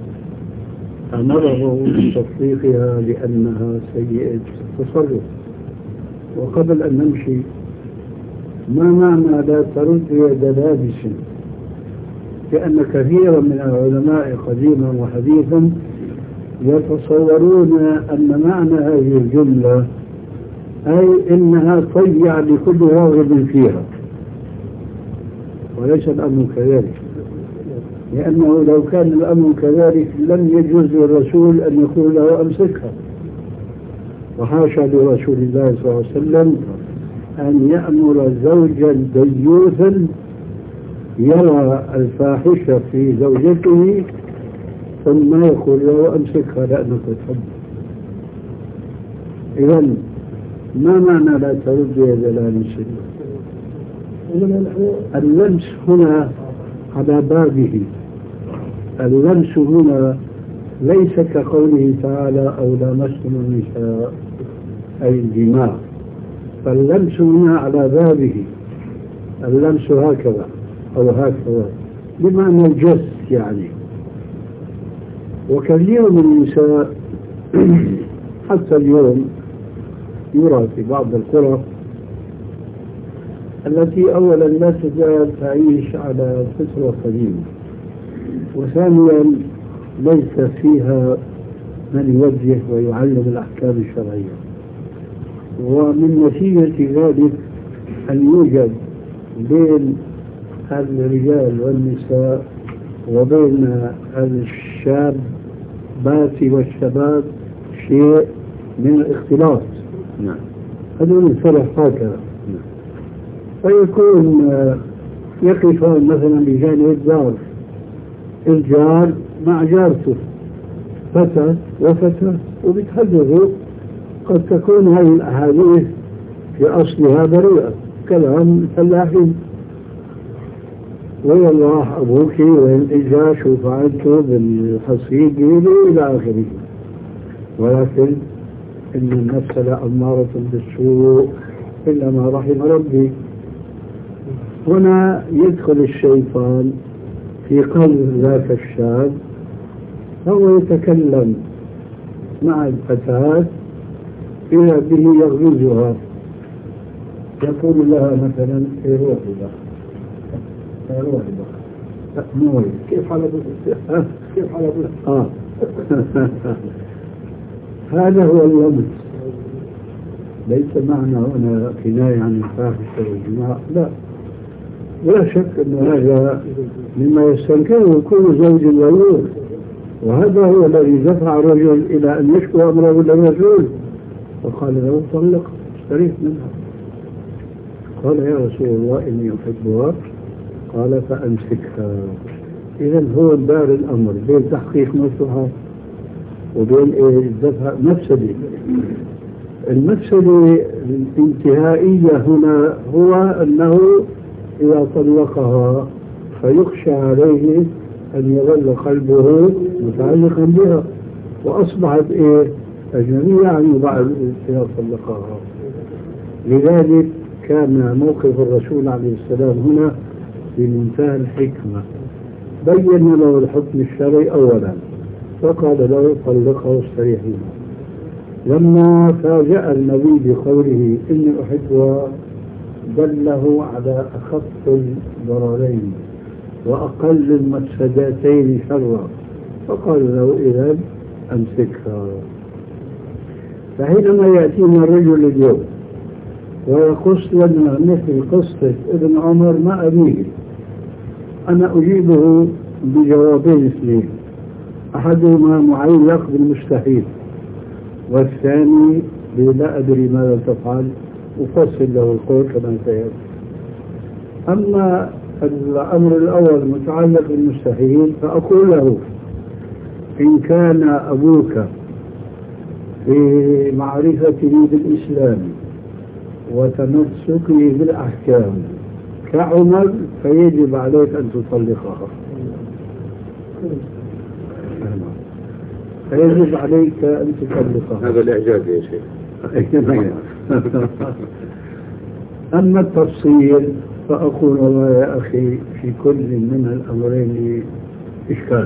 أمره بتطليقها لأنها سيئة التصرف. وقبل أن نمشي، ما معنى لا ترد يد لابس؟ لأن كثيرا من العلماء قديما وحديثا يتصورون أن معنى هذه الجملة أي إنها طيع لكل راغب فيها، وليس الأمر كذلك. لأنه لو كان الأمر كذلك لم يجوز للرسول أن يقول له أمسكها، وحاشا لرسول الله صلى الله عليه وسلم أن يأمر زوجا ديوثا يرى الفاحشة في زوجته ثم يقول له أمسكها لأنك تحب. إذن ما معنى لا ترد يد لامس؟ اللمس هنا على بابه. اللمس هنا ليس كقوله تعالى أو لامستم النساء أي الجماع، فاللمس هنا على بابه. اللمس هكذا أو هكذا بمعنى الجس يعني. وكثير من النساء حتى اليوم يرى في بعض القرى التي أولا لا تزال تعيش على فطرة قديمة، وثانيا ليس فيها من يوجه ويعلم الأحكام الشرعية. ومن نتيجة ذلك أن يوجد بين الرجال والنساء وبين الشابات والشباب شيء من الاختلاط. نعم. هذول الفرح هكذا. فيكون يقفون مثلا بجانب الدار، الجار مع جارته، فتى وفتى، وبيتحدثوا. قد تكون هذه الأحاديث في أصلها بريئة، كلام فلاحين، وين راح أبوك، وين إجا، شو فعلتوا بالحصيد إلى آخره. ولكن إن النفس لأمارة بالسوء إلا ما رحم ربي. هنا يدخل الشيطان في قلب ذاك الشاب، فهو يتكلم مع الفتاة إذا به يغرزها، يقول لها مثلا روحي بقى نوري، كيف حالك؟ هذا هو اللمس. ليس معنى هنا كناية عن الفاحشة والجماع، لا شك أن هذا مما يستنكره كل زوج غيور، وهذا هو الذي دفع الرجل إلى أن يشكو أمره للرسول، وقال له طلق استريح منها. قال يا رسول الله إني أحبها، قال فأمسكها. إذا هو دار الأمر بين تحقيق مصلحة وبين الدفع مفسدة. المفسدة الانتهائية هنا هو أنه إذا طلقها فيخشى عليه أن يظل قلبه متعلقا بها، وأصبحت أجنبية عنه بعد إذا طلقها. لذلك كان موقف الرسول عليه السلام هنا بمنتهى الحكمة، بين له الحكم الشرعي أولا، فقال له طلقها واستريح منها. لما فاجأ النبي بقوله إني أحبها دله على أخف الضررين وأقل المفسدتين شرا، فقال له إذا أمسكها. فحينما يأتينا الرجل اليوم ويقص لنا مثل قصة ابن عمر مع أبيه، أنا أجيبه بجوابين اثنين، أحدهما معلق بالمستحيل، والثاني لا أدري ماذا تفعل، أفصل له القول كما سيأتي. أما الأمر الأول متعلق بالمستحيل فأقول له إن كان أبوك في معرفته بالإسلام وتمسكه بالأحكام كعمر فيجب عليك أن تطلقها، فيجب عليك أن تطلقها. هذا الإعجاز يا شيخ. أما التفصيل فأقول والله يا أخي في كل من الأمرين إشكال،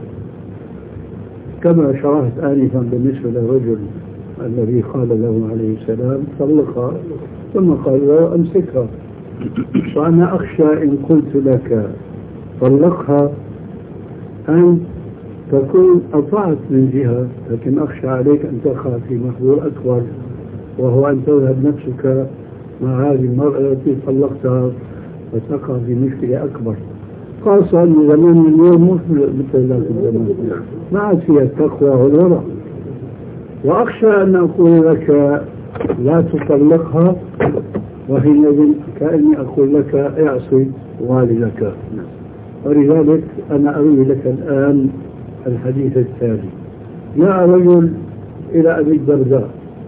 كما شرحت آنفا بالنسبة للرجل الذي قال له عليه السلام طلقها ثم قال له أمسكها. وأنا أخشى إن قلت لك طلقها أن تكون أطعت من جهة، لكن أخشى عليك أن تقع في محظور أكبر، وهو أن تذهب نفسك مع هذه المرأة التي طلقتها وتقع في مشكلة أكبر، خاصة أن زمان اليوم مش مثل ذاك الزمان، ما عاد فيها التقوى والورع. وأخشى أن أقول لك لا تطلقها، وحينئذ كأني أقول لك اعصي والدك. ولذلك أنا أروي لك الآن الحديث التالي. جاء رجل إلى أبي الدرداء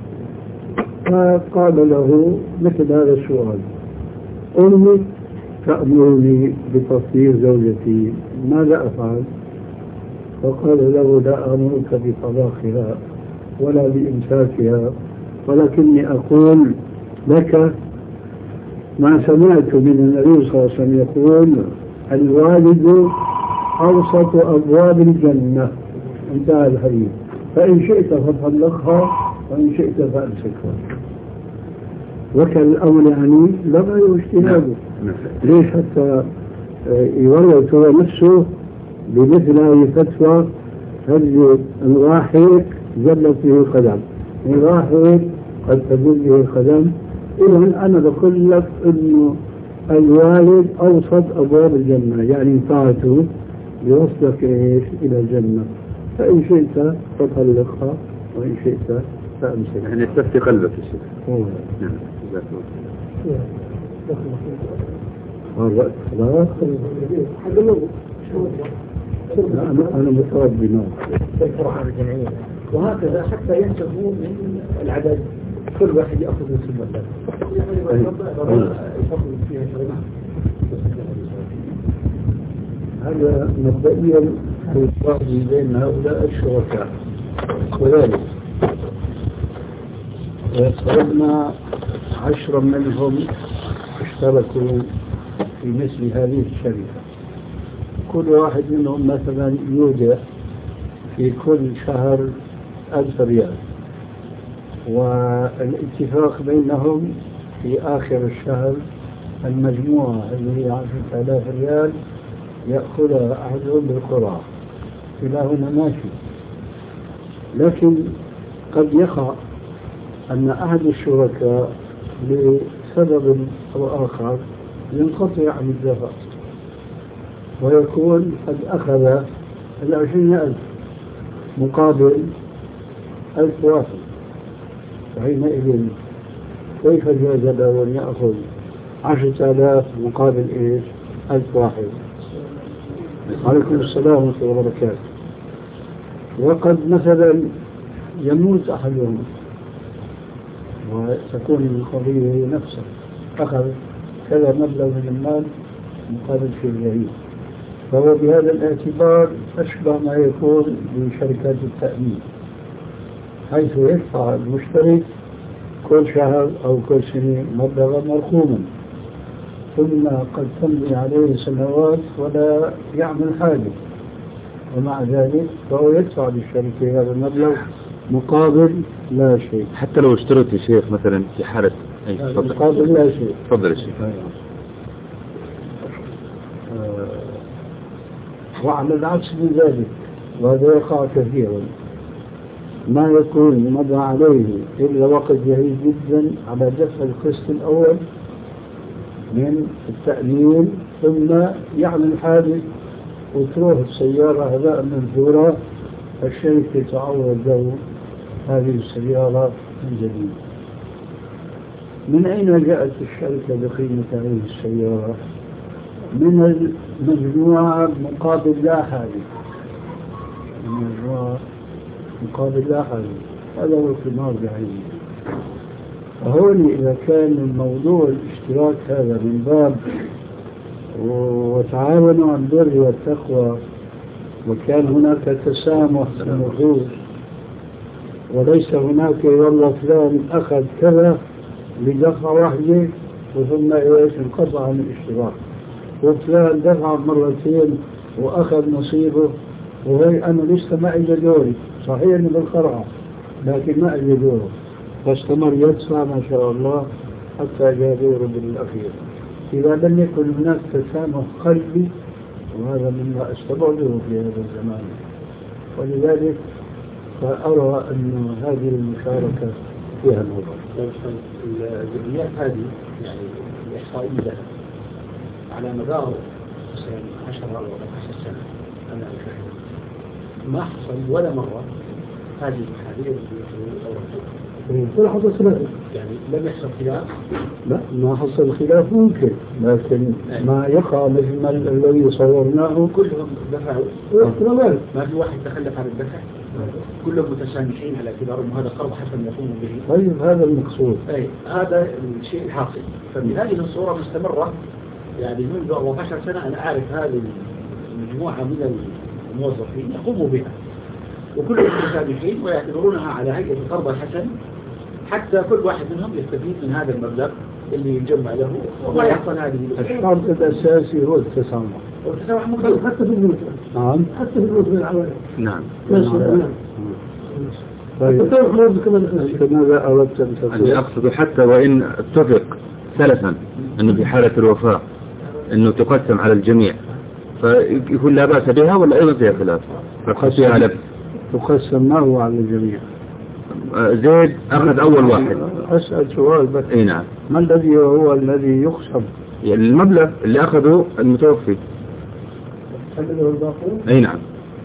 فقال له مثل هذا السؤال: أمي تأمرني بتطهير زوجتي، ماذا أفعل؟ فقال له: لا أمرك بطلاقها ولا بإمساكها، ولكني أقول لك ما سمعت من النبي صلى الله عليه وسلم يقول: الوالد أوسط أبواب الجنة، انتهى الحديث، فإن شئت فطلقها وإن شئت فأمسكها. وكل الأمر يعني لغى واجتهاده. ليش حتى يولد هو نفسه بمثل هذه الفتوى هل راح هيك زلت به القدم، راح هيك قد تزل به القدم. إذا أنا بقول لك إنه الوالد أوسط أبواب الجنة، يعني طاعته يوصلك إيش إلى الجنة، فإن شئت فطلقها وإن شئت فأمسك. يعني استفتي قلبك يا شيخ. نعم. الوقت خلاص. أنا مصاب بنار. وهكذا حتى ينتهوا من العدد، كل واحد يأخذ نصف المبلغ. هذا مبدئيا الفرق بين هؤلاء الشركاء، وذلك فرضنا 10 منهم اشتركوا في مثل هذه الشركة، كل واحد منهم مثلا يودع في كل شهر 1000 ريال، والاتفاق بينهم في آخر الشهر المجموعة اللي هي 10,000 ريال يأخذها أحدهم بالقراء، كلاهما ماشي. لكن قد يقع أن أحد الشركاء لسبب أو آخر ينقطع عن الدفع ويكون قد أخذ 20,000 مقابل 1000 واحد، فحينئذ كيف جاز له أن يأخذ 10,000 مقابل إيش 1000 واحد؟ عليكم السلام ورحمة الله وبركاته. وقد مثلا يموت أحدهم وتكون القضية نفسها أخذ كذا مبلغ من المال مقابل شيء جديد، فهو بهذا الاعتبار أشبه ما يكون بشركات التأمين، حيث يدفع المشترك كل شهر أو كل سنة مبلغا مرقوما، ثم قد تمضي عليه سنوات ولا يعمل حاجة، ومع ذلك فهو يدفع للشركة هذا المبلغ مقابل لا شيء. حتى لو اشترط يا شيخ مثلا في حالة مقابل لا شيء. تفضل يا شيخ. وعلى العكس من ذلك، وهذا يقع كثيرا، ما يكون مضى عليه إلا وقت جيد جدا على دفع القسط الأول من التأمين، ثم يعمل حادث وتروح السيارة هباء منثورا، الشركة تعوض له هذه السيارة من جديد. من أين جاءت الشركة بقيمة هذه السيارة؟ من المجموعة مقابل لا حادث، المجموعة مقابل لا حادث، هذا هو القمار بعينه. فهون إذا كان الموضوع الاشتراك هذا من باب وتعاونوا عن البر والتقوى، وكان هناك تسامح في النفوس، وليس هناك والله فلان أخذ كذا بدفعة واحدة وثم إيش انقطع عن الاشتراك، وفلان دفع مرتين وأخذ نصيبه، وهي أنا لسه ما إجا دوري، صحيح إنه بالقرعة لكن ما إجا دوره، فاستمر يدفع ما شاء الله حتى جاء دوره بالأخير. إذا لم يكن هناك تسامح قلبي، وهذا مما استبعده في هذا الزمان، ولذلك فأرى أن هذه المشاركة فيها الوضع. الجمعيات هذه يعني الإحصائية على مدار 10 أو 15 سنة أنا أشاهد ما حصل ولا مرة هذه المحاذير ولا حصل خلاف، يعني لم يحصل خلاف. لا، ما حصل خلاف ممكن، لكن ما يقع مثل ما الذي صورناه كلهم دفعوا، ما في واحد تخلف عن الدفع، كلهم متسامحين على اعتبار أن هذا قرض حسن يقوم به. طيب هذا المقصود. هذا الشيء الحاصل. فبهذه الصورة مستمرة يعني منذ 14 سنة أنا أعرف هذه المجموعة من الموظفين يقوموا بها، وكلهم متسامحين ويعتبرونها على هيئة قرض حسن، حتى كل واحد منهم يستفيد من هذا المبلغ اللي يجمع له وما يحصل هذه الشرط الأساسي هو التسامح. والتسامح موجود حتى في البيوت. نعم، حتى في البيوت من العوائل. نعم. طيب ماذا أردت أن تقول؟ اللي أقصد حتى وإن اتفق سلفا أنه في حالة الوفاة أنه تقسم على الجميع فيكون لا بأس بها ولا أيضا فيها خلاف؟ تقسم ما هو على الجميع. زيد أخذ أول واحد. أسأل سؤال بس. أي نعم. ما الذي هو الذي يقسم؟ يعني المبلغ اللي أخذه المتوفي. أي نعم.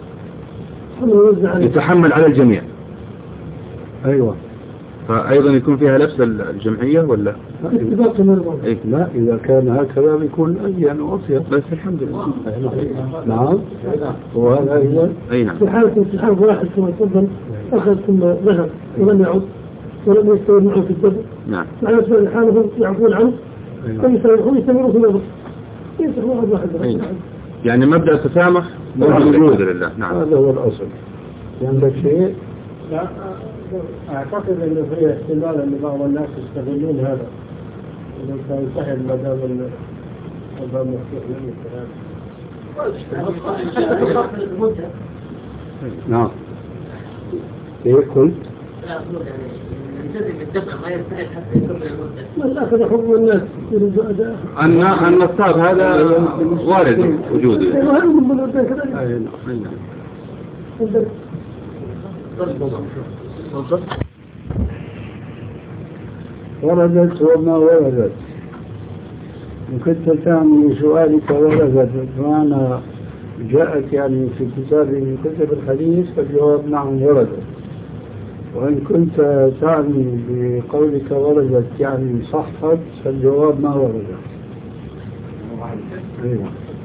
يتحمل على الجميع. أيوة. فأيضا يكون فيها لبس الجمعية ولا؟ لا إذا كان هكذا بيكون أجيان وأطيب. بس الحمد لله. نعم. وهذا أيضا. أي نعم. في حالة انسحاب واحد كما تفضل أخذ ثم ذهب ولم يعد ولم يستوي معه في الدفع. نعم. معنى سؤال حالهم يعفون عنه ويستمروا في النظر. ينسح واحد. يعني مبدأ التسامح الحمد لله. نعم. هذا هو الأصل. عندك شيء؟ لا أعتقد أنه في احتمال أن بعض الناس يستغلون هذا إذا كان سهل ما دام الباب مفتوح من الكلام. نعم. إيه قلت؟ لا أقول يعني يلتزم بالدفع ما يستحق حتى يكمل المدة. لا أخذ حكم الناس يريدوا أداء. النصاب هذا وارد وجوده. وهذا من بلوتين كذلك. أي نعم. وردت وما وردت. وكنت تعني سؤالك وردت بمعنى جاءت يعني في كتاب من كتب الحديث فالجواب نعم وردت. وإن كنت تعني بقولك وردت يعني صحت فالجواب ما وردت. أيوة.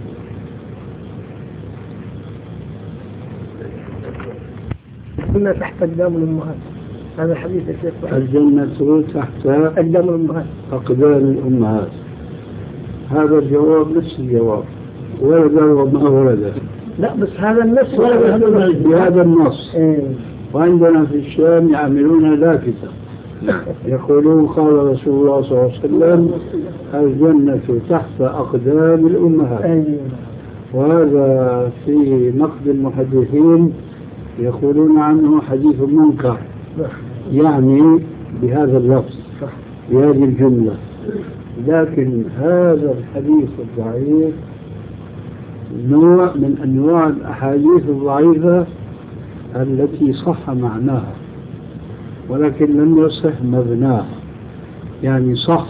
الجنة تحت أقدام الأمهات. هذا حديث الشيخ. الجنة تحت أقدام الأمهات. أقدام الأمهات. هذا الجواب نفس الجواب. ورد وما ورد. لا بس هذا النص بهذا النص. وعندنا في الشام يعملون لافتة. يقولون قال رسول الله صلى الله عليه وسلم الجنة تحت أقدام الأمهات. وهذا في نقد المحدثين يقولون عنه حديث منكر يعني بهذا اللفظ بهذه الجملة. لكن هذا الحديث الضعيف نوع من أنواع الأحاديث الضعيفة التي صح معناها ولكن لم يصح مبناها. يعني صح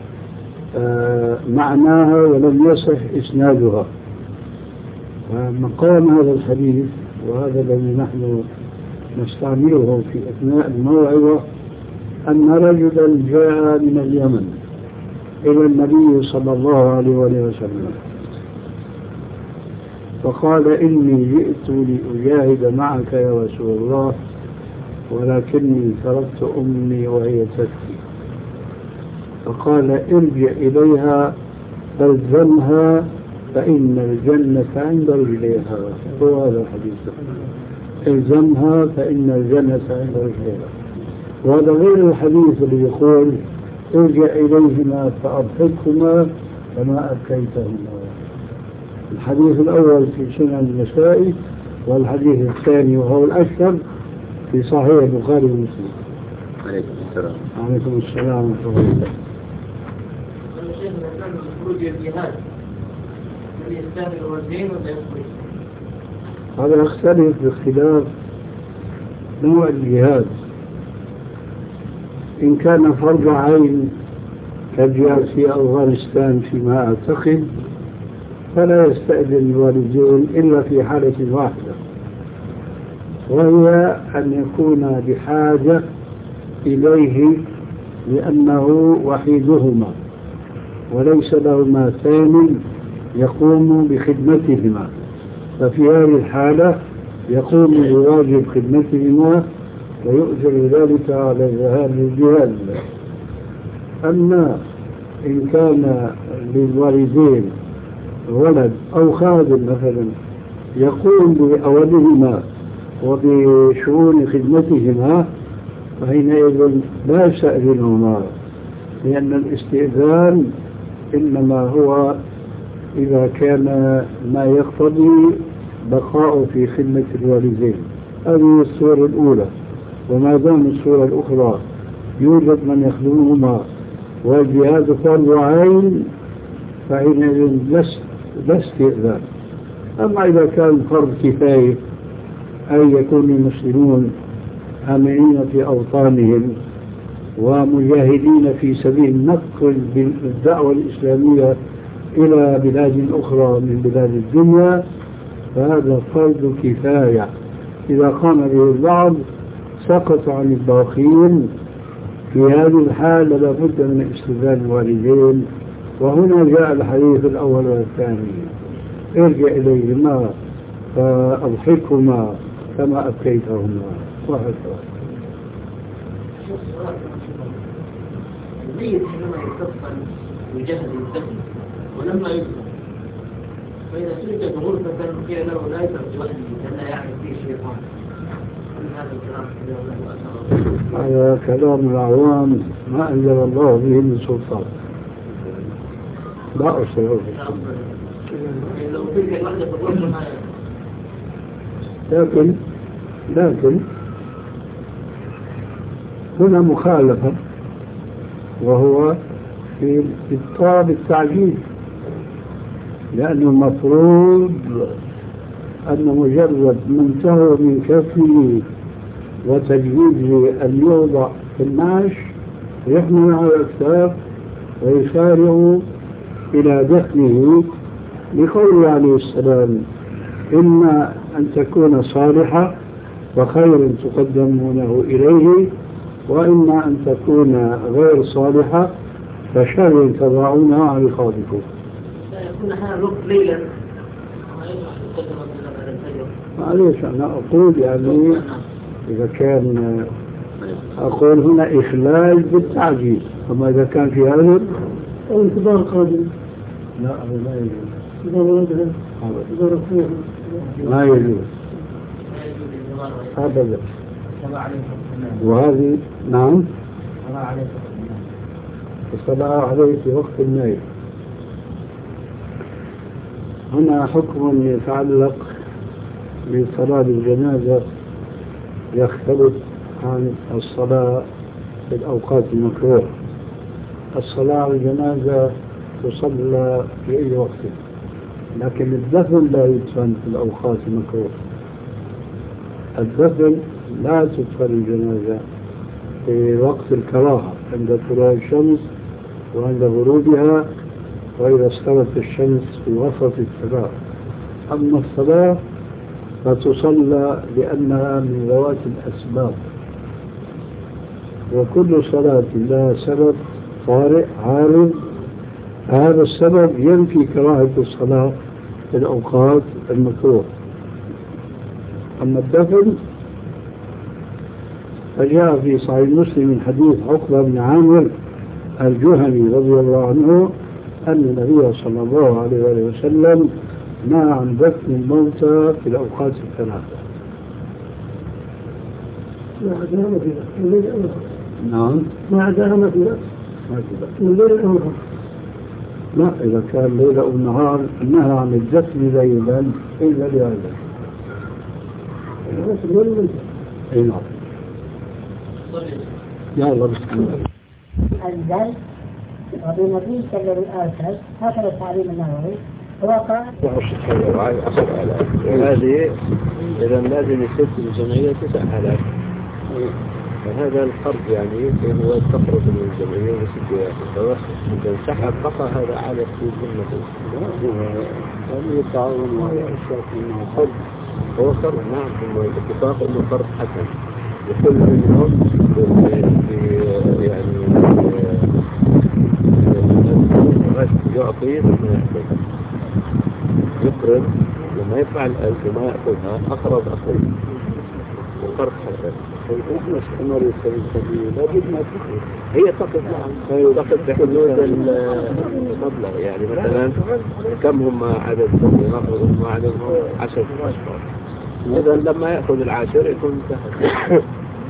معناها ولم يصح إسنادها. ومقام هذا الحديث وهذا الذي نحن نستعمله في أثناء الموعظة أن رجلا جاء من اليمن إلى النبي صلى الله عليه وسلم فقال إني جئت لأجاهد معك يا رسول الله ولكني تركت أمي وهي تبكي. فقال ارجع إليها فالزمها فإن الجنة عند رجليها. هو هذا الحديث. الزمها فإن الجنة عند رجليها. وهذا غير الحديث اللي يقول ارجع إليهما فأضحكهما فما أبكيتهما. الحديث الأول في سنن النسائي والحديث الثاني وهو الأشهر في صحيح البخاري ومسلم. عليكم السلام. عليكم السلام ورحمة الله وبركاته. هذا يختلف باختلاف نوع الجهاد. إن كان فرض عين كالجهاد في أفغانستان فيما أعتقد فلا يستأذن الوالدين إلا في حالة واحدة وهي أن يكون بحاجة إليه لأنه وحيدهما وليس لهما ثاني يقوم بخدمتهما. ففي هذه الحالة يقوم بواجب خدمتهما ويؤثر ذلك على الذهاب للجهاد. أما إن كان للوالدين ولد أو خادم مثلا يقوم بأولهما وبشؤون خدمتهما فحينئذ لا يستأذنهما لأن الاستئذان إنما هو إذا كان ما يقتضي بقاء في خدمة الوالدين. هذه الصورة الأولى. وما دام الصورة الأخرى يوجد من يخدمهما والجهاد فرض عين فحينئذ لا استئذان. أما إذا كان فرض كفاية أن يكون المسلمون آمنين في أوطانهم ومجاهدين في سبيل نقل الدعوة الإسلامية إلى بلاد أخرى من بلاد الدنيا فهذا فرض كفاية، إذا قام به البعض سقط عن الباقين. في هذه الحالة لابد من استئذان الوالدين، وهنا جاء الحديث الأول والثاني: ارجع إليهما فأضحكهما كما أبكيتهما وهكذا. الميت حينما يكفن يجهز الدفن ولما يدفن فإذا سجد غرفة قيل له لا يترك وحده لأنه يعرف فيه شيطان. هذا الكلام هذا كلام العوام ما أنزل الله به من سلطان، لا أصله. لكن هنا مخالفة، وهو في إبطال التعجيل، لأنه المفروض أن مجرد من تهوى من كفه وتجهيزه أن يوضع في النعش يحمل على الأكتاف ويسارع إلى دفنه، لقوله عليه السلام: إما أن تكون صالحة وخير تقدمونه إليه، وإما أن تكون غير صالحة فشر تضعونها عن رقابكم. يكون هذا الوقت ليلا معليش أنا أقول يعني إذا كان أقول هنا إخلال بالتعجيل، أما إذا كان في هذا أو انتظار قادم لا ما يجوز، ما يجوز أبدا. وهذه نعم الصلاة عليه في وقت النوم. هنا حكم يتعلق بصلاة الجنازة يختلف عن الصلاة في الأوقات المكروهة. الصلاة على الجنازة تصلى في أي وقت، لكن الدفن لا يدفن في الأوقات المكروهة. الدفن لا تدفن الجنازة في وقت الكراهة عند طلوع الشمس وعند غروبها وإذا استوت الشمس في وسط الصلاة. أما الصلاة فتصلى لأنها من ذوات الأسباب، وكل صلاة لها سبب طارئ عارض، هذا السبب ينفي كراهة الصلاة في الأوقات المكروهة. أما الدفن فجاء في صحيح مسلم من حديث عقبة بن عامر الجهني رضي الله عنه أن النبي صلى الله عليه وسلم نهى عن دفن الموتى في الأوقات الثلاثة. نعم ما عداها ما في بأس من الليل أو النهار. لا، إذا كان ليلة أو نهار نهى عن الدفن ليلا إلا لهذا. أي نعم. يلا بسم الله. أنزل وبنبيك الذي أرسل، هكذا التعليم النووي وقع. هذه إذا لازم يصير الجمعية 9000، فهذا الفرض يعني هو تخرج من الجمعية وستة إذا انسحب بقى هذا على كل ذمته. هذا التعاون مع الأشياء مع فرض هو فرض، نعم، اتفاق إنه فرض حسن وكل منهم يعني يعطي يقرض لما يدفع الألف وما يأخذها أقرض أخذ وفرق حسن. إحنا استمر السبيل لابد ما تخرج هي تقف تقف بحدود المبلغ، يعني مثلا كم هم عددهم ينقضهم عددهم 10 أشخاص، إذا لما يأخذ العاشر يكون انتهى.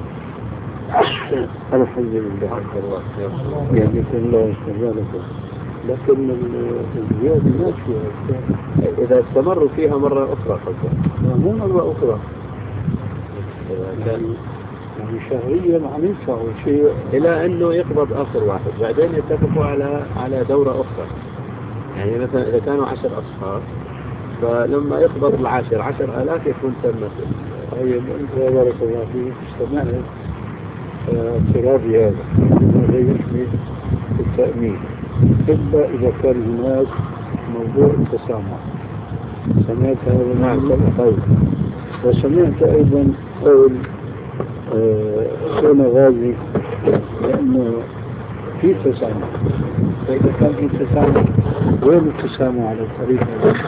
الحمد لله يعني الله استجابته، لكن الزيادة ماشية إذا استمروا فيها مرة أخرى خلصا، مو مرة أخرى. كان يعني شهريا عم يدفعوا شيء إلى أنه يقبض آخر واحد، بعدين يتفقوا على دورة أخرى. يعني مثلا إذا كانوا 10 أشخاص، فلما يقبض العاشر 10,000 يكون تمت. طيب أنت بارك الله فيك استمعت اعتراضي هذا يشمل التأمين إلا إذا كان هناك موضوع التسامح. سمعت هذا المعنى؟ طيب. وسمعت أيضا قول أخونا غازي لأنه في تسامح. فإذا كان في تسامح وين التسامح على الطريقة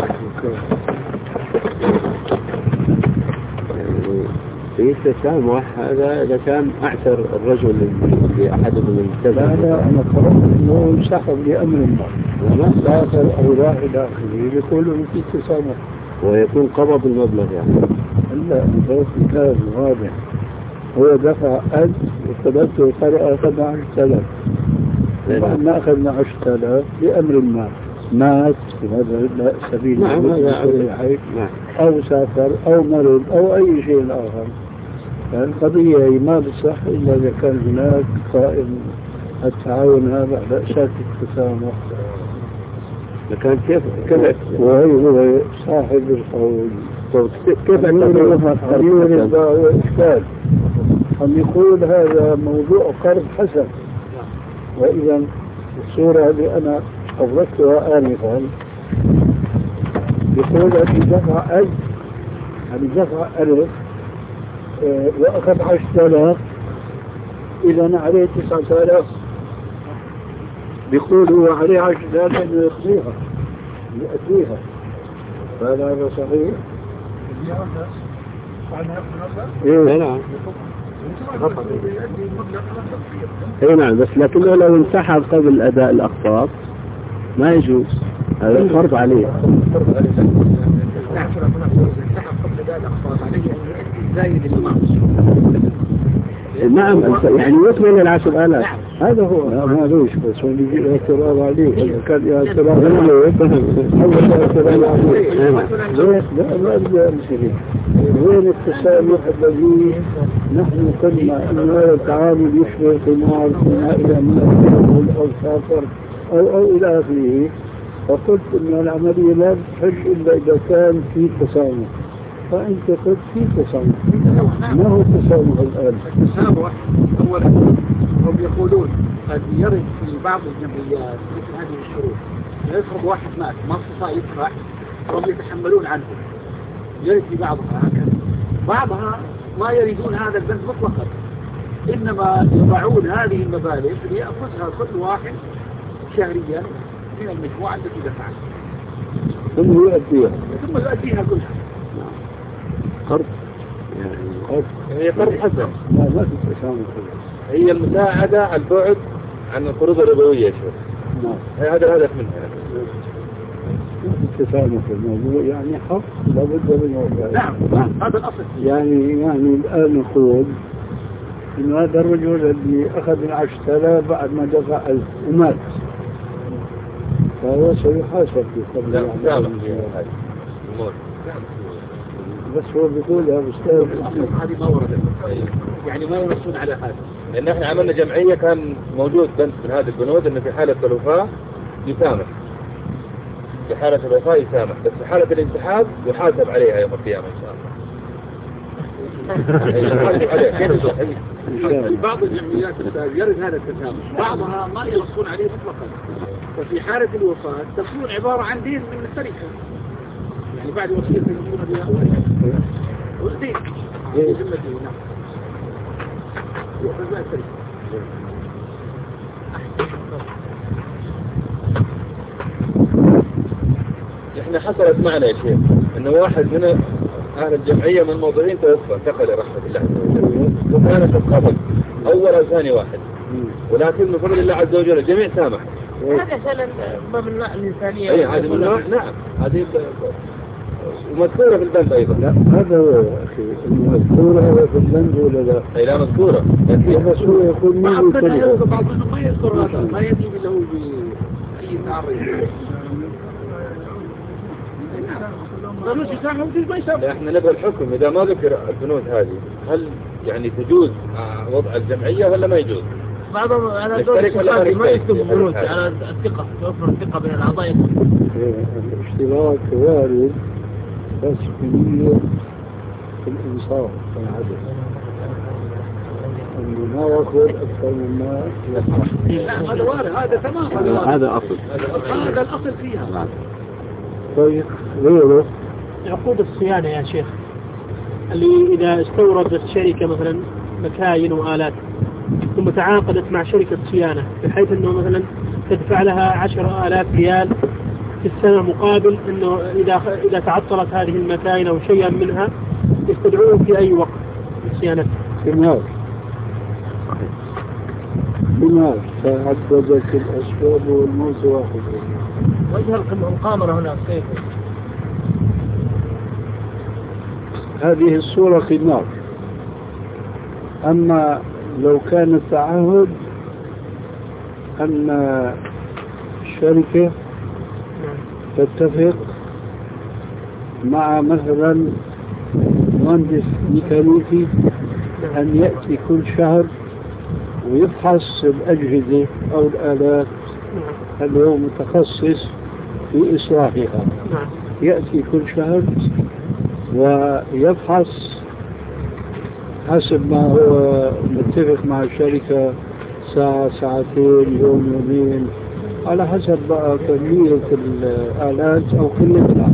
في تسامح هذا إذا كان أعثر الرجل لأحد من الكذا. لا أنا قرأت أنه انسحب لأمر ما سافر أو راح إلى آخره يقولوا في تسامح ويكون قبض المبلغ يعني. لا أنت مثال واضح هو دفع 1000 وكتبته فرق أخذنا 10,000 وأنا أخذنا 10,000 لأمر ما مات في هذا سبيل أو سافر أو مرض أو أي شيء آخر. القضية ما بصح إلا إذا كان هناك قائم التعاون هذا على أساس التسامح. لكن كيف وهو صاحب القول كيف أن إشكال أن يقول هذا موضوع قرض حسن. وإذا الصورة اللي أنا أوردتها آنفا يقول أن دفع 1000 يعني دفع 1000 وأخذ 10,000 إذا عليه 9,000 بيقول هو عليه 10,000 إنه يقضيها يؤديها. فهل هذا صحيح؟ إيه نعم. إيه نعم بس لكنه لو انسحب قبل أداء الأقساط ما يجوز هذا فرض عليه. نعم يعني يكمل 10,000 هذا هو ما ليش بس هو يجي اعتراض عليه إذا كان اعتراض عليه أول اعتراض عليه لا ما أرجع أمثله. وين التسامح الذي نحن قلنا أن هذا التعامل يشبه قمار كنا إلى ما أو سافر أو إلى آخره. فقلت أن العملية لا تحل إلا إذا كان في تسامح. فأنت قلت في تسامح. ما هو التسامح الآن؟ التسامح أولا هم يقولون قد يرد في بعض الجمعيات مثل هذه الشروط. يفرض واحد مات ما استطاع يدفع هم يتحملون عنه. يرد في بعضها هكذا. بعضها ما يريدون هذا البند مطلقا إنما يضعون هذه المبالغ ليأخذها كل واحد شهريا من المجموعة التي دفعها ثم يؤديها كلها. قرض هي قرض حسن. ما في تسامح. هي المساعدة على البعد عن القروض الربوية شوف. هذا الهدف منها. التسامح في الموضوع يعني حق لابد منه. نعم هذا الأصل. يعني الآن نقول إن هذا الرجل اللي أخذ 10,000 بعد ما دفع 1000 ومات فهو سيحاسب في قبل بس هو بيقول يا أستاذ هذه ما وردت يعني ما ينصون على هذا. لأن احنا عملنا جمعية كان موجود بند من هذه البنود إنه في حالة الوفاة يسامح. في حالة الوفاة يسامح بس في حالة الانسحاب يحاسب عليها يوم القيامة إن شاء الله. بعض الجمعيات يرد هذا التسامح بعضها ما ينصون عليه مطلقا. ففي حالة الوفاة تكون عبارة عن دين من الشركة يعني بعد وصية يكون بها والدين ذمة دين. نعم يأخذ بها الشركة. احنا حصلت معنا يا شيخ انه واحد من اهل الجمعية من الموظفين توفى انتقل رحمة الله عز وجل وكانت القبض اول او ثاني واحد ولكن بفضل الله عز وجل الجميع سامح. هذا فعلا من النوع الإنسانية. اي هذه من نوع نعم هذه ومذكورة في البند ايضا. لا هذا هو يا اخي المذكورة في البند ولا لا؟ اي لا مذكورة. بس هو يقول مين يذكرها؟ بعضهم ما يذكر هذا ما يدري له بأي تعرض. ما يسامحهم في ما يسامحهم. احنا نبغى الحكم إذا ما ذكر البنود هذه، هل يعني تجوز وضع الجمعية ولا ما يجوز؟ بعضهم على دور ما يكتب بنود على الثقة، توفر الثقة بين الأعضاء. الاشتراك وارد بس بنية الإنصاف والعدل، أنه ما يأخذ أكثر مما يفعل. هذا وارد، هذا تمام، هذا أصل. هذا الأصل فيها. طيب غيره عقود الصيانة يا شيخ، اللي إذا استوردت شركة مثلا مكاين وآلات ثم تعاقدت مع شركة صيانة بحيث أنه مثلا تدفع لها 10,000 ريال في السنة مقابل أنه إذا تعطلت هذه المكاين أو شيئا منها يستدعوه في أي وقت لصيانتها. بمال تعددت الأسباب والموت واحد. وجه المقامرة هنا كيف؟ هذه الصورة قمار. أما لو كان التعهد أن الشركة تتفق مع مثلا مهندس ميكانيكي أن يأتي كل شهر ويفحص الأجهزة أو الآلات اللي هو متخصص في إصلاحها، يأتي كل شهر ويفحص حسب ما هو متفق مع الشركة، ساعة ساعتين يوم يومين، على حسب بقى كمية الآلات أو قلتها.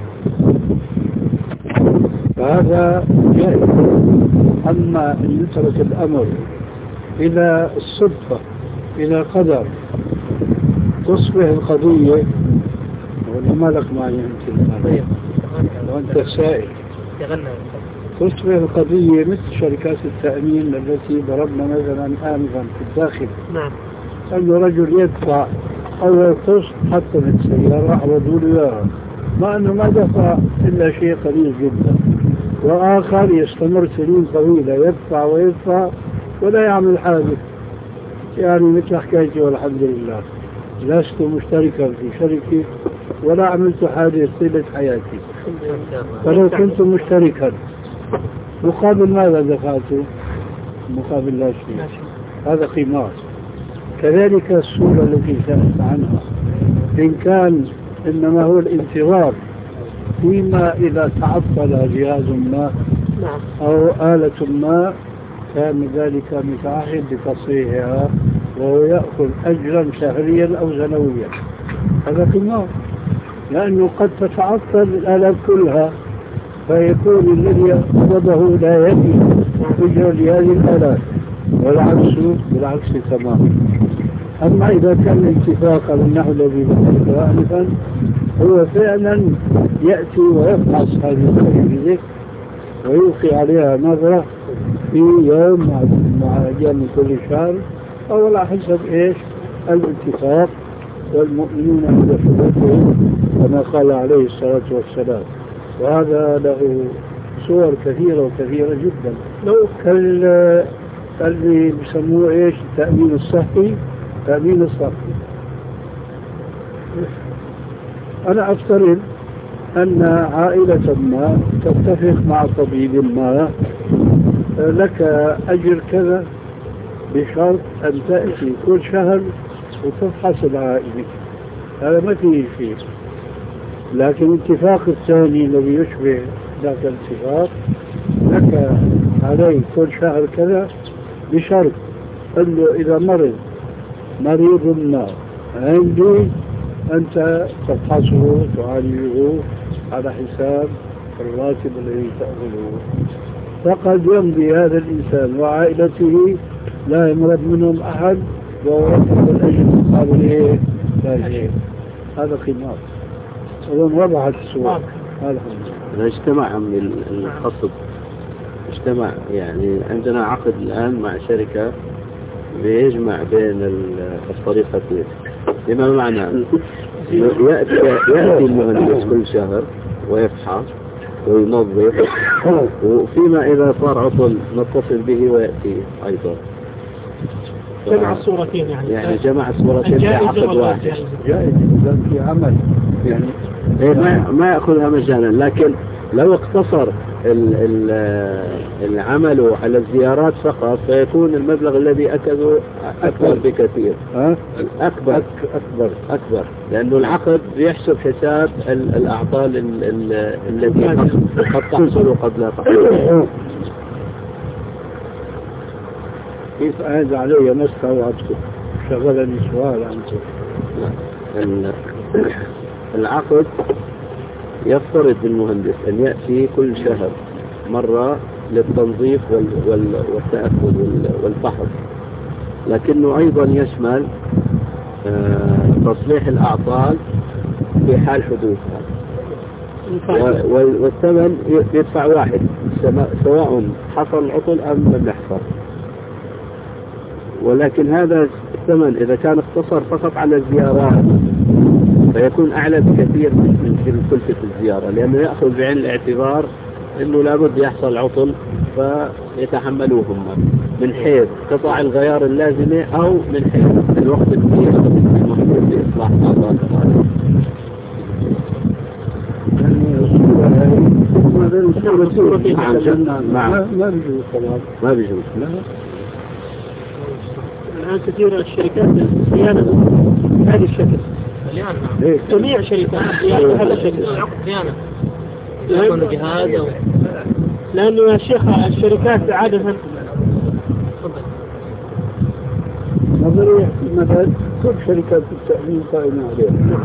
فهذا جائز. أما أن يترك الأمر إلى الصدفة، إلى قدر، تصبح القضية ولا مالك معي أنت وأنت سائل، تصبح القضية مثل شركات التأمين التي ضربنا مثلا آنفا في الداخل. أن رجل يدفع أول قسط حتى من السيارة عوضوا له إياها، مع أنه ما دفع إلا شيء قليل جدا، وآخر يستمر سنين طويلة يدفع ويدفع ولا يعمل حاجة. يعني مثل حكايتي والحمد لله، لست مشتركا في شركة ولا عملت حاجة طيلة حياتي، فلو كنت مشتركا مقابل ماذا دفعته؟ مقابل لا شيء. هذا قمار. كذلك الصورة التي سألت عنها، إن كان إنما هو الانتظار فيما إذا تعطل جهاز ما أو آلة ما كان ذلك متعهد بتصحيحها وهو يأخذ أجرا شهريا أو سنويا، هذا قمار، لأنه قد تتعطل الآلات كلها فيكون الذي قبضه لا يبي أجر لهذه الآلات، بالعكس تماما. أما إذا كان الاتفاق على النحو الذي ذكرته آنفا، هو فعلا يأتي ويفحص هذه الأجهزة ويلقي عليها نظرة في يوم مع أيام كل شهر أو على حسب إيش الاتفاق، والمؤمنون عند حدودهم كما قال عليه الصلاة والسلام. وهذا له صور كثيرة وكثيرة جدا، لو اللي بيسموه إيش التأمين الصحي. تأمين الصحي، أنا أفترض أن عائلة ما تتفق مع طبيب ما لك أجر كذا بشرط أن تأتي كل شهر وتفحص العائلة، هذا ما فيه شيء. لكن الاتفاق الثاني الذي يشبه ذاك الاتفاق لك عليه كل شهر كذا بشرط أنه إذا مريض ما عندي أنت تفحصه تعالجه على حساب الراتب الذي تأخذه. فقد يمضي هذا الإنسان وعائلته لا يمرض منهم أحد وهو يأخذ الأجر مقابل لا شيء. هذا قمار. أظن وضحت السؤال. هذا اجتمع من الخصب، اجتمع يعني عندنا عقد الآن مع شركة بيجمع بين الطريقتين، بما معنى يأتي المهندس كل شهر ويفحص وينظف، وفيما إذا صار عطل نتصل به ويأتي أيضا. جمع الصورتين يعني جمع الصورتين في عقد واحد. جائز في عمل، يعني ما يأخذها مجانا، لكن لو اقتصر العمل على الزيارات فقط فيكون المبلغ الذي أكده أكبر بكثير. أكبر لأنه العقد يحسب حساب الأعطال التي قد تحصل قد لا تحصل. كيف أعد علي ما استوعبته شغلني سؤال عنك. العقد يفترض المهندس أن يأتي كل شهر مرة للتنظيف والتأكد والفحص، لكنه أيضا يشمل تصليح الأعطال في حال حدوثها، والثمن يدفع واحد سواء حصل العطل أم لم يحصل. ولكن هذا الثمن إذا كان اقتصر فقط على الزيارات فيكون أعلى بكثير من كلفة الزيارة، لأنه يأخذ بعين الاعتبار أنه لابد يحصل عطل فيتحملوهم من حيث قطع الغيار اللازمة أو من حيث الوقت المحدود لإصلاح الأعطال. ما بيجوز. الآن كثير الشركات الصيانة بهذا الشكل، جميع شركات الصيانة بهذا الشكل، لأنه يا شيخ الشركات عادة نظرية مثلا كل شركات التأمين قائمة عليها،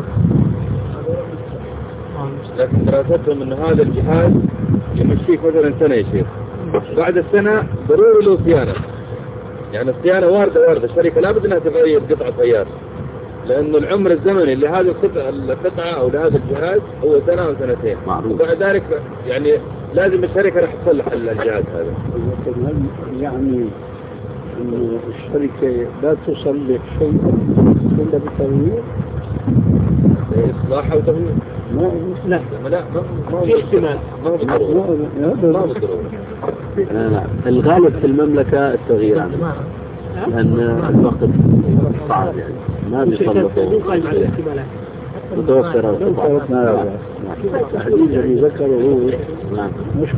لكن دراستهم أن هذا الجهاز يمشيك مثلا سنة يا شيخ، بعد السنة ضروري له صيانة. يعني الصيانة واردة الشركة لابد أنها تغير قطعة غيار، لأنه العمر الزمني لهذه القطعة أو لهذا الجهاز هو سنة أو سنتين، وبعد ذلك يعني لازم الشركة راح تصلح الجهاز هذا. يعني إنه الشركة لا تصلح شيء إلا بتغيير، إصلاح أو تغيير. لا في احتمال ما بالضرورة. الغالب في المملكة التغيير، لأن الوقت صعب يعني ما بيصلحوا متوفرة التحديد اللي ذكره هو مش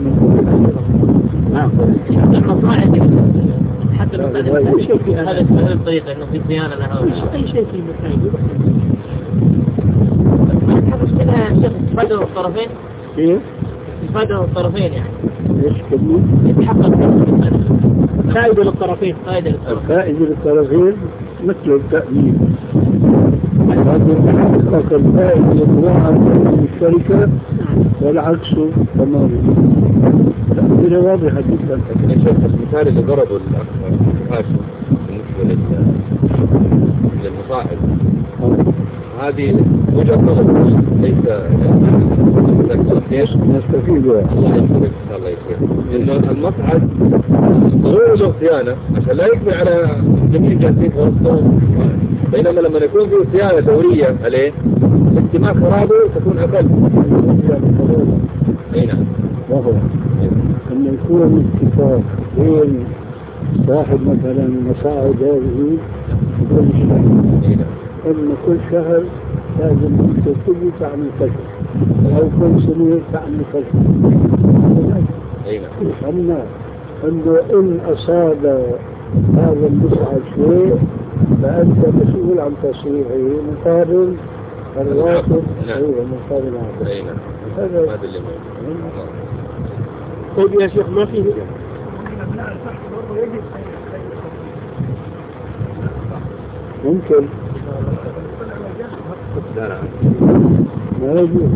حتى أي شيء في هذا الطريقة إنه في صيانة لها أي شيء في المكان استفادوا الطرفين. إيه؟ استفادوا الطرفين يعني. إيش كلمة؟ يتحقق فائدة للطرفين. فائدة للطرفين مثل التأمين. يتحقق الفائدة للطرفين من الشركة والعكس تماما. تأمين واضحة جدا. شوف المثال اللي ضربه الأخ هاشم بالنسبة للمصاحب، هذه وجهة نظر ليس نستفيد الله يسير إنه المصعد ضروري له صيانة عشان لا يكفي على جميع جالسين في وسطهم، بينما لما يكون فيه صيانة دورية عليه احتمال خرابه تكون أقل. أي نعم. وهو أن يكون اتفاق بين صاحب مثلا مصاعد هذه كل شهر، أن كل شهر لازم تبتدي تعمل كشف أو كل سنة تعمل كشف. أما أنه إن أصاب هذا المصعد شيء فأنت مسؤول عن تصحيحه مقابل الراتب. أيوة مقابل العقد. هذا اللي طيب يا شيخ ما فيه ممكن ما يجوز.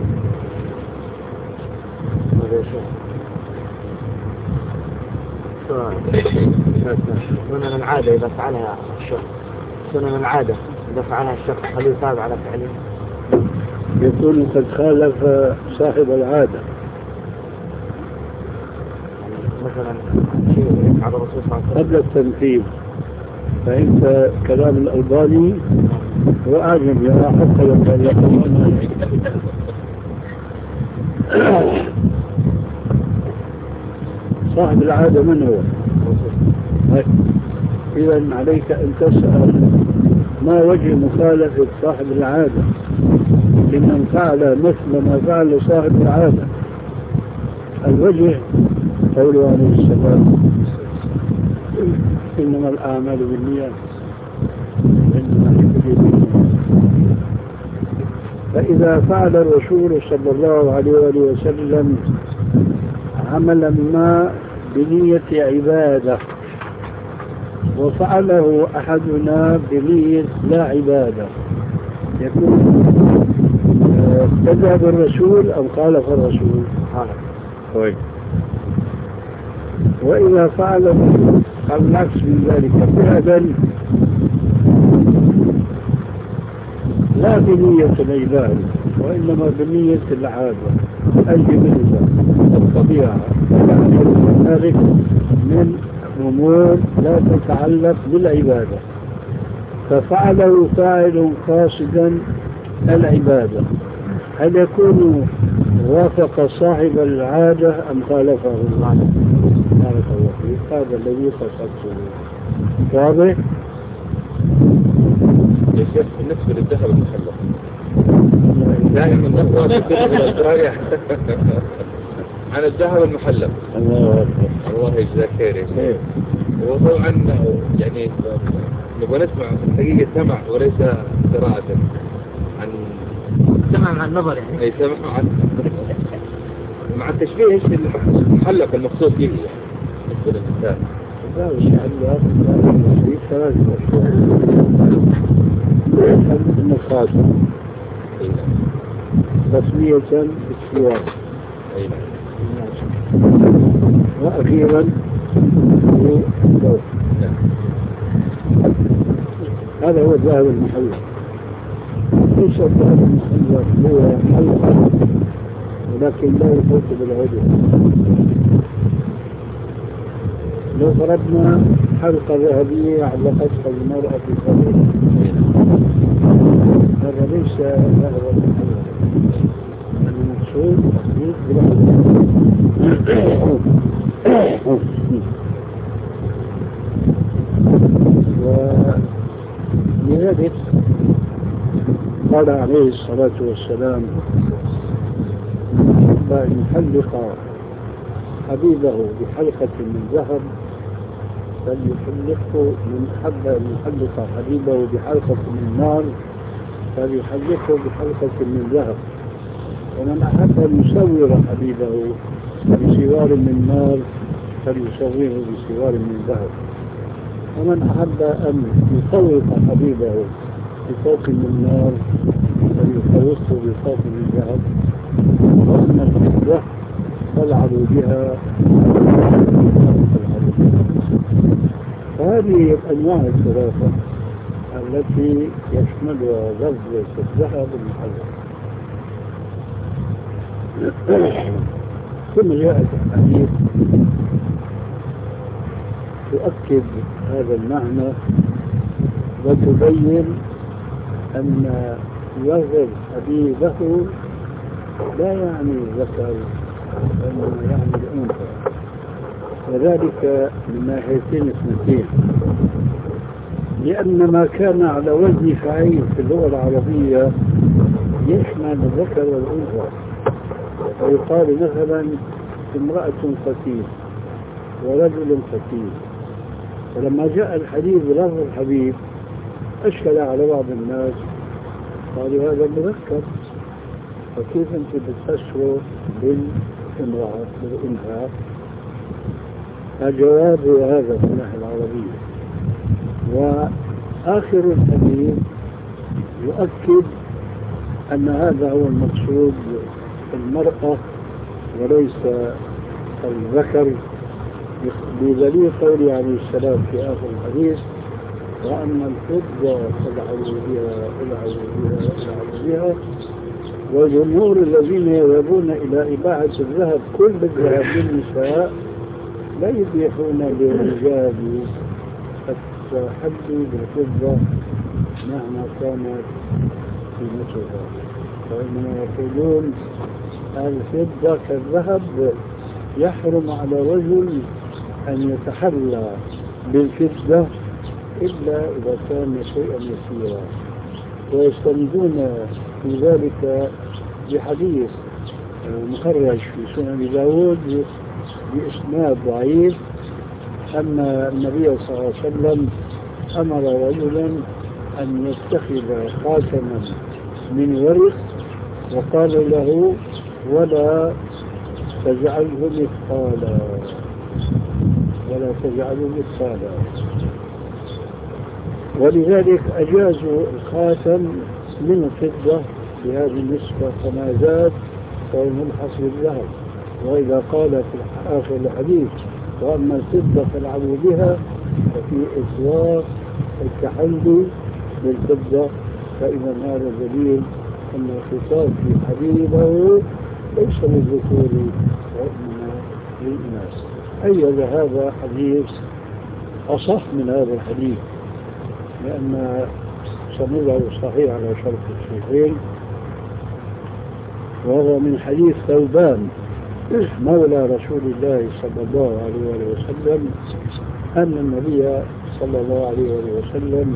سنن العادة إذا فعلها الشخص، سنن العادة إذا فعلها الشخص هل يثاب على فعله؟ يكون قد خالف صاحب العادة. مثلا شيء على الرسول صلى الله عليه وسلم قبل التنفيذ، فإنت كلام الألباني هو أعجب يرى حتى لو كان يقول صاحب العادة من هو؟ إذا عليك أن تسأل ما وجه مخالفة صاحب العادة. لمن فعل مثل ما فعل صاحب العادة. الوجه قوله عليه السلام إنما الأعمال بالنيات إنما لكل امرئ. فإذا فعل الرسول صلى الله عليه وآله وسلم عملا ما بنية عبادة وفعله أحدنا بنية لا عبادة، يكون ابتدع بالرسول أم خالف الرسول؟ طيب. وإذا فعل العكس من ذلك فعلا لا بنية العبادة وإنما بنية العادة الجبلة الطبيعة، ذلك من أمور لا تتعلق بالعبادة، ففعله فاعل قاصدا العبادة، هل يكون وافق صاحب العادة أم خالفه؟ بارك الله فيك، هذا الذي قصدته. واضح؟ يا شيخ بالنسبة للذهب المحلق دائما نقرأ في عن الذهب المحلق. الله يجزاك خير يا شيخ. وطبعا يعني نبغى نسمع حقيقة سمع وليس قراءة عن سمع مع النظر يعني. أي سمع مع التشبيه إيش المحلق المقصود فيه بالنسبة للإنسان. لا مش محلق، في ثلاث أشياء. النخاسة تسمية بالسواك، وأخيرا بالضوء. هذا هو الذهب المحلق. ليس الذهب المحلق هو حلقة ولكن لا يفوت بالعضو. لو فرضنا حلقة ذهبية علقتها المرأة في صدرها، هذا ليس ذهب المحلق، المقصود تحديد بالعضو. ولذلك قال عليه الصلاة والسلام أن يحلق حبيبه بحلقة من ذهب فليحلقه، من حب أن يحلق حبيبه بحلقة من نار فليحلقه بحلقة من ذهب، ومن أحب أن يسور حبيبه بسوار من نار فليسوره بسوار من ذهب، ومن أحب أن يفوق حبيبه بفوق من نار فليفوقه بفوق من ذهب، وأما الفضة فالعبوا بها. فهذه الأنواع الثلاثة التي يشملها لفظ الذهب المحلق. ثم جاءت الحديث تؤكد هذا المعنى وتبين أن يظهر حبيبه لا يعني الذكر وإنما يعني الأنثى، وذلك من ناحيتين اثنتين، لأن ما كان على وزن فعيل في اللغة العربية يشمل الذكر والأنثى، ويقال مثلا امرأة فتيل ورجل فتيل، فلما جاء الحديث بلفظ الحبيب أشكل على بعض الناس، قالوا هذا مذكر، فكيف أنت بتفسره بالامرأة بالأنثى؟ الجواب هو هذا في الناحية العربية. وآخر الحديث يؤكد أن هذا هو المقصود المرأة وليس الذكر، بدليل قوله عليه السلام في آخر الحديث وأما الفضة فالعبوا بها. والجمهور الذين يذهبون إلى إباحة الذهب كل الذهب للنساء لا يبيحون للرجال التحدي بالفضة مهما كانت قيمتها، فإنما يقولون الفضة كالذهب يحرم على رجل أن يتحلى بالفضة إلا إذا كان شيئا يسيرا، ويستندون في ذلك بحديث مخرج في سنن داود بإسناد ضعيف أن النبي صلى الله عليه وسلم أمر رجلا أن يتخذ خاتما من ورق وقال له ولا تجعله مثقالا ولذلك أجازوا الخاتم من الفضة بهذه النسبة فما زاد فهو ملحق بالذهب. وإذا قال في آخر الحديث وأما الفضة فالعبوا بها ففي إطلاق التحلي بالفضة، فإذا هذا دليل أن الخطاب في حديثه ليس للذكور وإنما للإناث. أيضا هذا حديث أصح من هذا الحديث لأن سنده صحيح على شرط الشيخين، وهو من حديث ثوبان مولى رسول الله صلى الله عليه وسلم أن النبي صلى الله عليه وسلم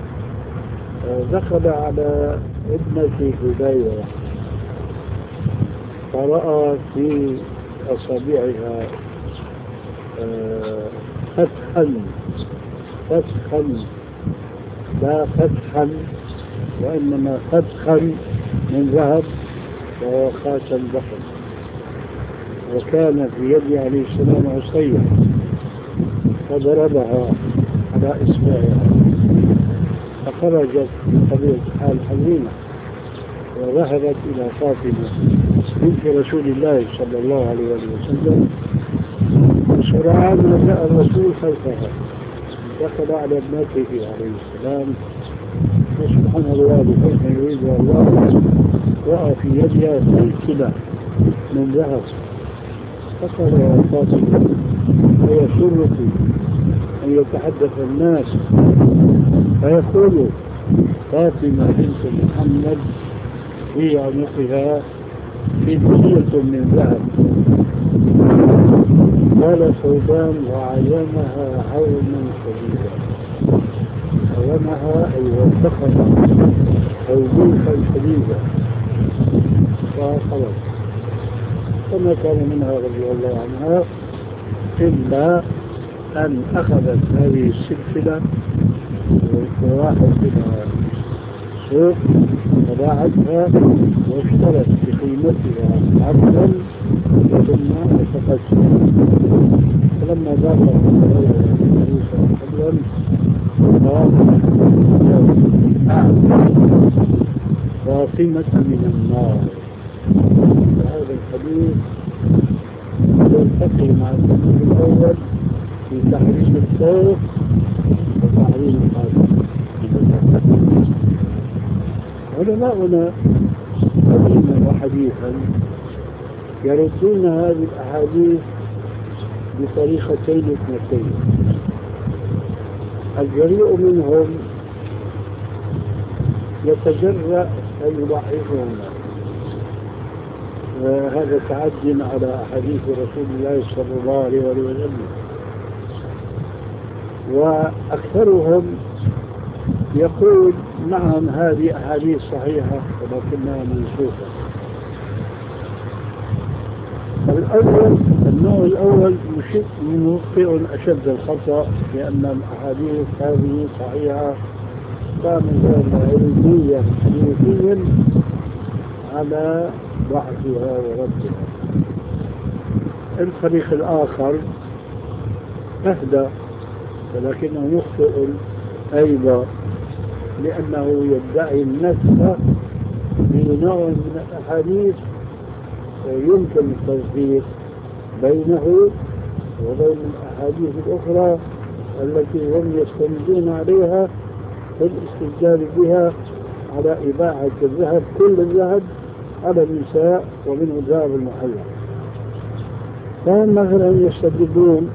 دخل على ابنة هديرة فرأى في أصابعها فتحا لا فتحا وإنما فتحا من ذهب وهو خاتم ضخم، وكان في يد عليه السلام عصية فضربها على إصبعها فخرجت بطبيعة حال حزينة وذهبت إلى فاطمة بنت رسول الله صلى الله عليه وسلم. وسرعان جاء الرسول خلفها دخل على ابنته عليه السلام وسبحان الله بحسن يريد الله رأى في يدها سلسلة من ذهب فقال يا فاطمة ويسرك أن يتحدث الناس فيقول فاطمة بنت محمد في عنقها فدية من ذهب. قال ثوبان وعلمها عوما شديدا، علمها أي وثقها توبيخا شديدا فخرج. فما كان منها رضي الله عنها إلا أن أخذت هذه السلسلة وراحت إلى السوق وباعتها واشترت بقيمتها عبدا ثم أخذتها. فلما ذاق النبي صلى الله عليه وسلم فاطمة من النار. هذا الحديث يلتقي مع الحديث الأول في تحريم الثوب وتحريم الخاتم. علماؤنا قديما وحديثا يردون هذه الأحاديث بطريقتين اثنتين. الجريء منهم يتجرأ أن يضعفهما، وهذا تعد على أحاديث رسول الله صلى الله عليه وسلم. وأكثرهم يقول نعم هذه أحاديث صحيحة ولكنها منسوخة. النوع الأول مخطئ أشد الخطأ، لأن الأحاديث هذه صحيحة كانت علمية حديثيا على ضعفها وردها. الفريق الآخر أهدى ولكنه مخطئ أيضا، لأنه يدعي النسخ بنوع من الأحاديث يمكن التصديق بينه وبين الأحاديث الأخرى التي هم يستندون عليها في الاستدلال بها على إباحة الذهب، كل الذهب على النساء ومنه الذهب المحلى. فهم مثلا يستدلون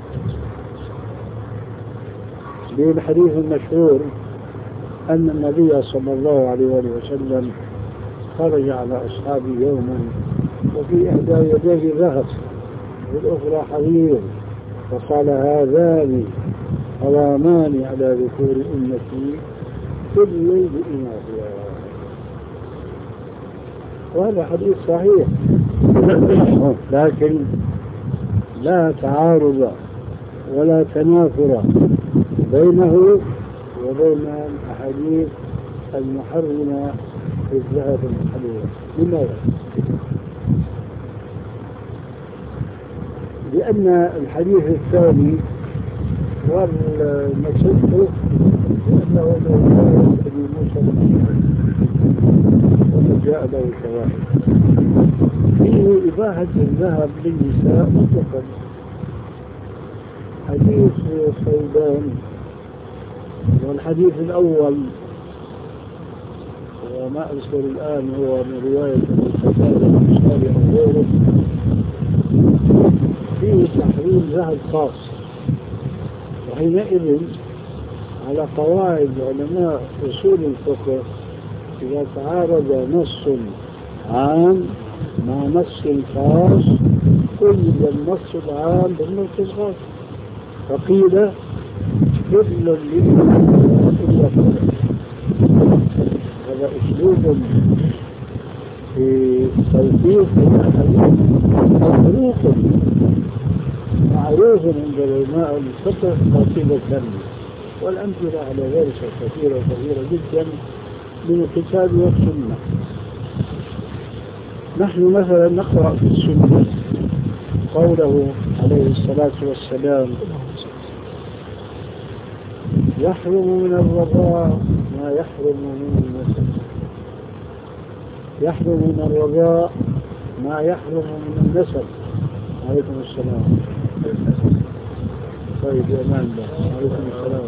بالحديث المشهور أن النبي صلى الله عليه وسلم خرج على أصحابه يوما وفي إحدى يديه ذهب والأخرى حرير، فقال هذان حرامان على ذكور أمتي كل بإناثها. وهذا حديث صحيح لكن لا تعارض ولا تنافر بينه وبين الأحاديث المحرمة في الذهب المحلول. لماذا؟ لأن الحديث الثاني والمسجد لأنه من أبي موسى وقد جاء له شواهد فيه إباحة الذهب للنساء مطلقا. حديث صيدان والحديث الأول وما أذكر الآن هو من رواية البخاري أو غيره فيه تحريم ذهب خاص. وحينئذ على قواعد علماء أصول الفقه إذا تعارض نص عام مع نص خاص قيد النص العام بالنص الخاص فقيل كل إلا هذا أسلوب في توثيق معروف عند علماء الفقه قصيدة والأمثلة على ذلك كثيرة جدا من الكتاب والسنة. نحن مثلا نقرأ في السنة قوله عليه الصلاة والسلام يحرم من الرضاع ما يحرم من النسب. يحرم من الرضاع ما يحرم من النسب. عليكم السلام. طيب يا أمان الله. عليكم السلام.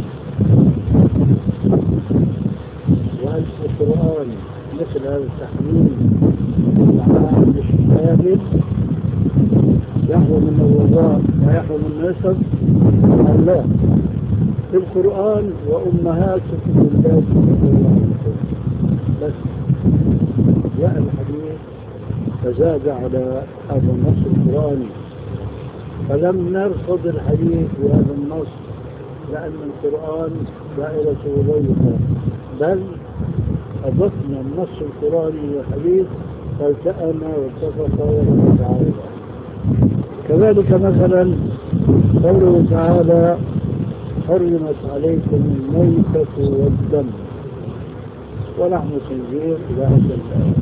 وهل في القرآن مثل هذا التحريم العام الشامل يحرم من الرضاع ما يحرم من النسب؟ لا. في القرآن وأمهاتكم اللاتي بس جاء الحديث فزاد على هذا النص القرآني فلم نرفض الحديث بهذا النص لأن القرآن دائرته ضيقة بل أضفنا النص القرآني والحديث فالتأم واتفق ولم يتعارض. كذلك مثلا قوله تعالى حرمت عليكم الميتة والدم ولحم الخنزير إلى آخر الآية.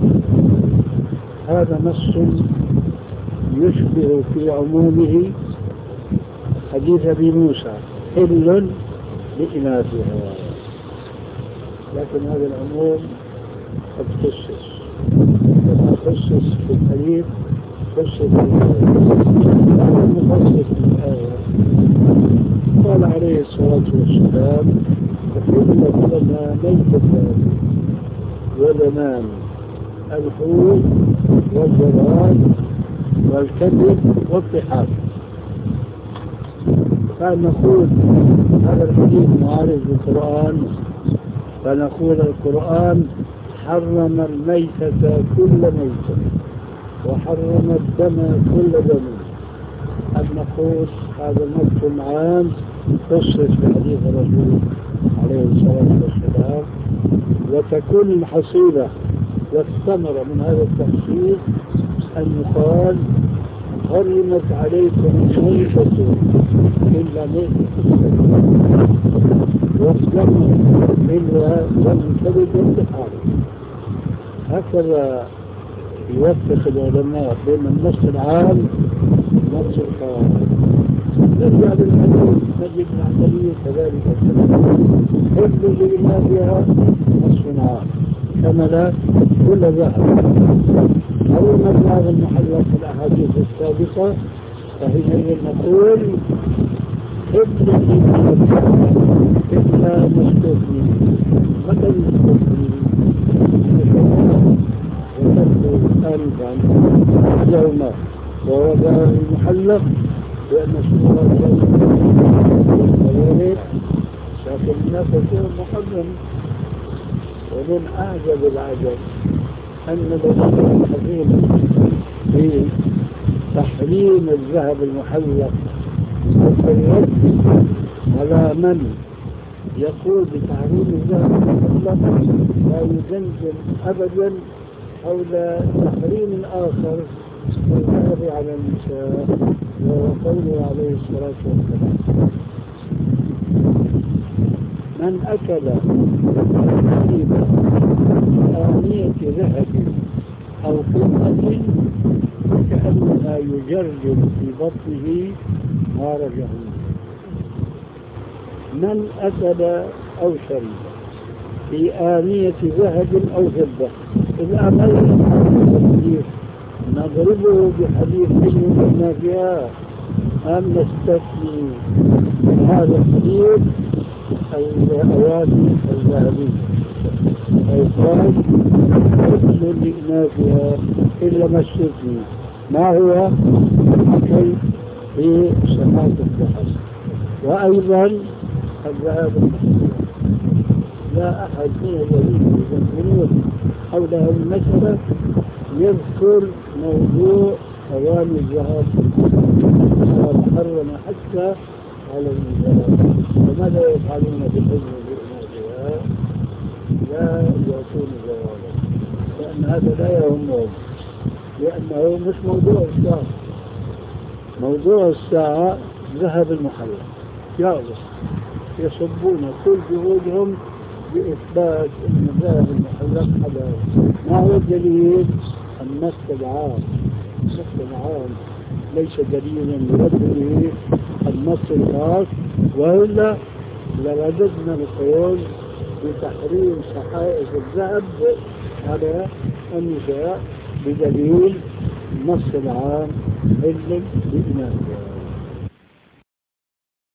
هذا نص يشبه في عمومه حديث أبي موسى حل لإناثها لكن هذا العموم قد خصص كما خصص في الحديث خصص في الآية المخصص في الآية قال عليه الصلاة والسلام فحل لنا ميتة ودمان الحوت والجراد والكبد والطحال. فنقول هذا الحديث معارض بالقرآن فنقول القرآن حرم الميتة كل ميتة وحرم الدم كل دم. أن نقول هذا النص عام خصص في حديث الرسول عليه الصلاة والسلام وتكون الحصيلة والثمرة من هذا التخصيص أن يقال حرمت عليكم الميتة إلا ميتة والدم إلا دم كبد والطحال. هكذا يوفق العلماء بين النص العام والنص الخاص. نرجع للحديث نجد العملية كذلك حفظ لإناثها نصف عام شمل كل ذهب. حرمت هذا المحلل في الأحاديث السابقة فحينئذ نقول حفظ لإناثها إلا مستثني متى المستثني وتبدو آنفا يوما ووضع المحلق لأن الشمال كذلك لكن الناس يكون محرم. ومن أعجب العجب أن الذين حزين في تحريم الذهب المحلق والرد على من يقول بتحريم الذهب المحلق لا يجنزم أبدا حول تحريم آخر الذهب على النساء، وهو قوله عليه الصلاة والسلام: من أكل حليبا آنية ذهب أو فضة كأنما يجرجر في بطنه نار جهنم. من أكل أو شرب في آنية ذهب أو فضة، الأمل نضربه بحديث ما فيها أم نستثني من هذا الحديث الأواني الذهبية، فيقال كل لإناثها إلا ما استثني. ما هو الحكي في صحة الذهب؟ وأيضا الذهب لا أحد من الذين يذكرون حول هذه المسألة يذكر موضوع أواني الذهب محرم حتى على النساء. وماذا يفعلون بالحزن بإناثها؟ لا يأتون زوالا، لأن هذا لا يهمهم، لأنه مش موضوع الساعة. موضوع الساعة ذهب المحرم، يصبون كل جهودهم بإثبات أن الذهب المحرم حلال. ما هو الدليل؟ النص العام. النص العام ليس دليلا يرد به النص الخاص، وإلا لرددنا القول بتحريم صحائف الذهب على النساء بدليل النص العام علم بإناثها.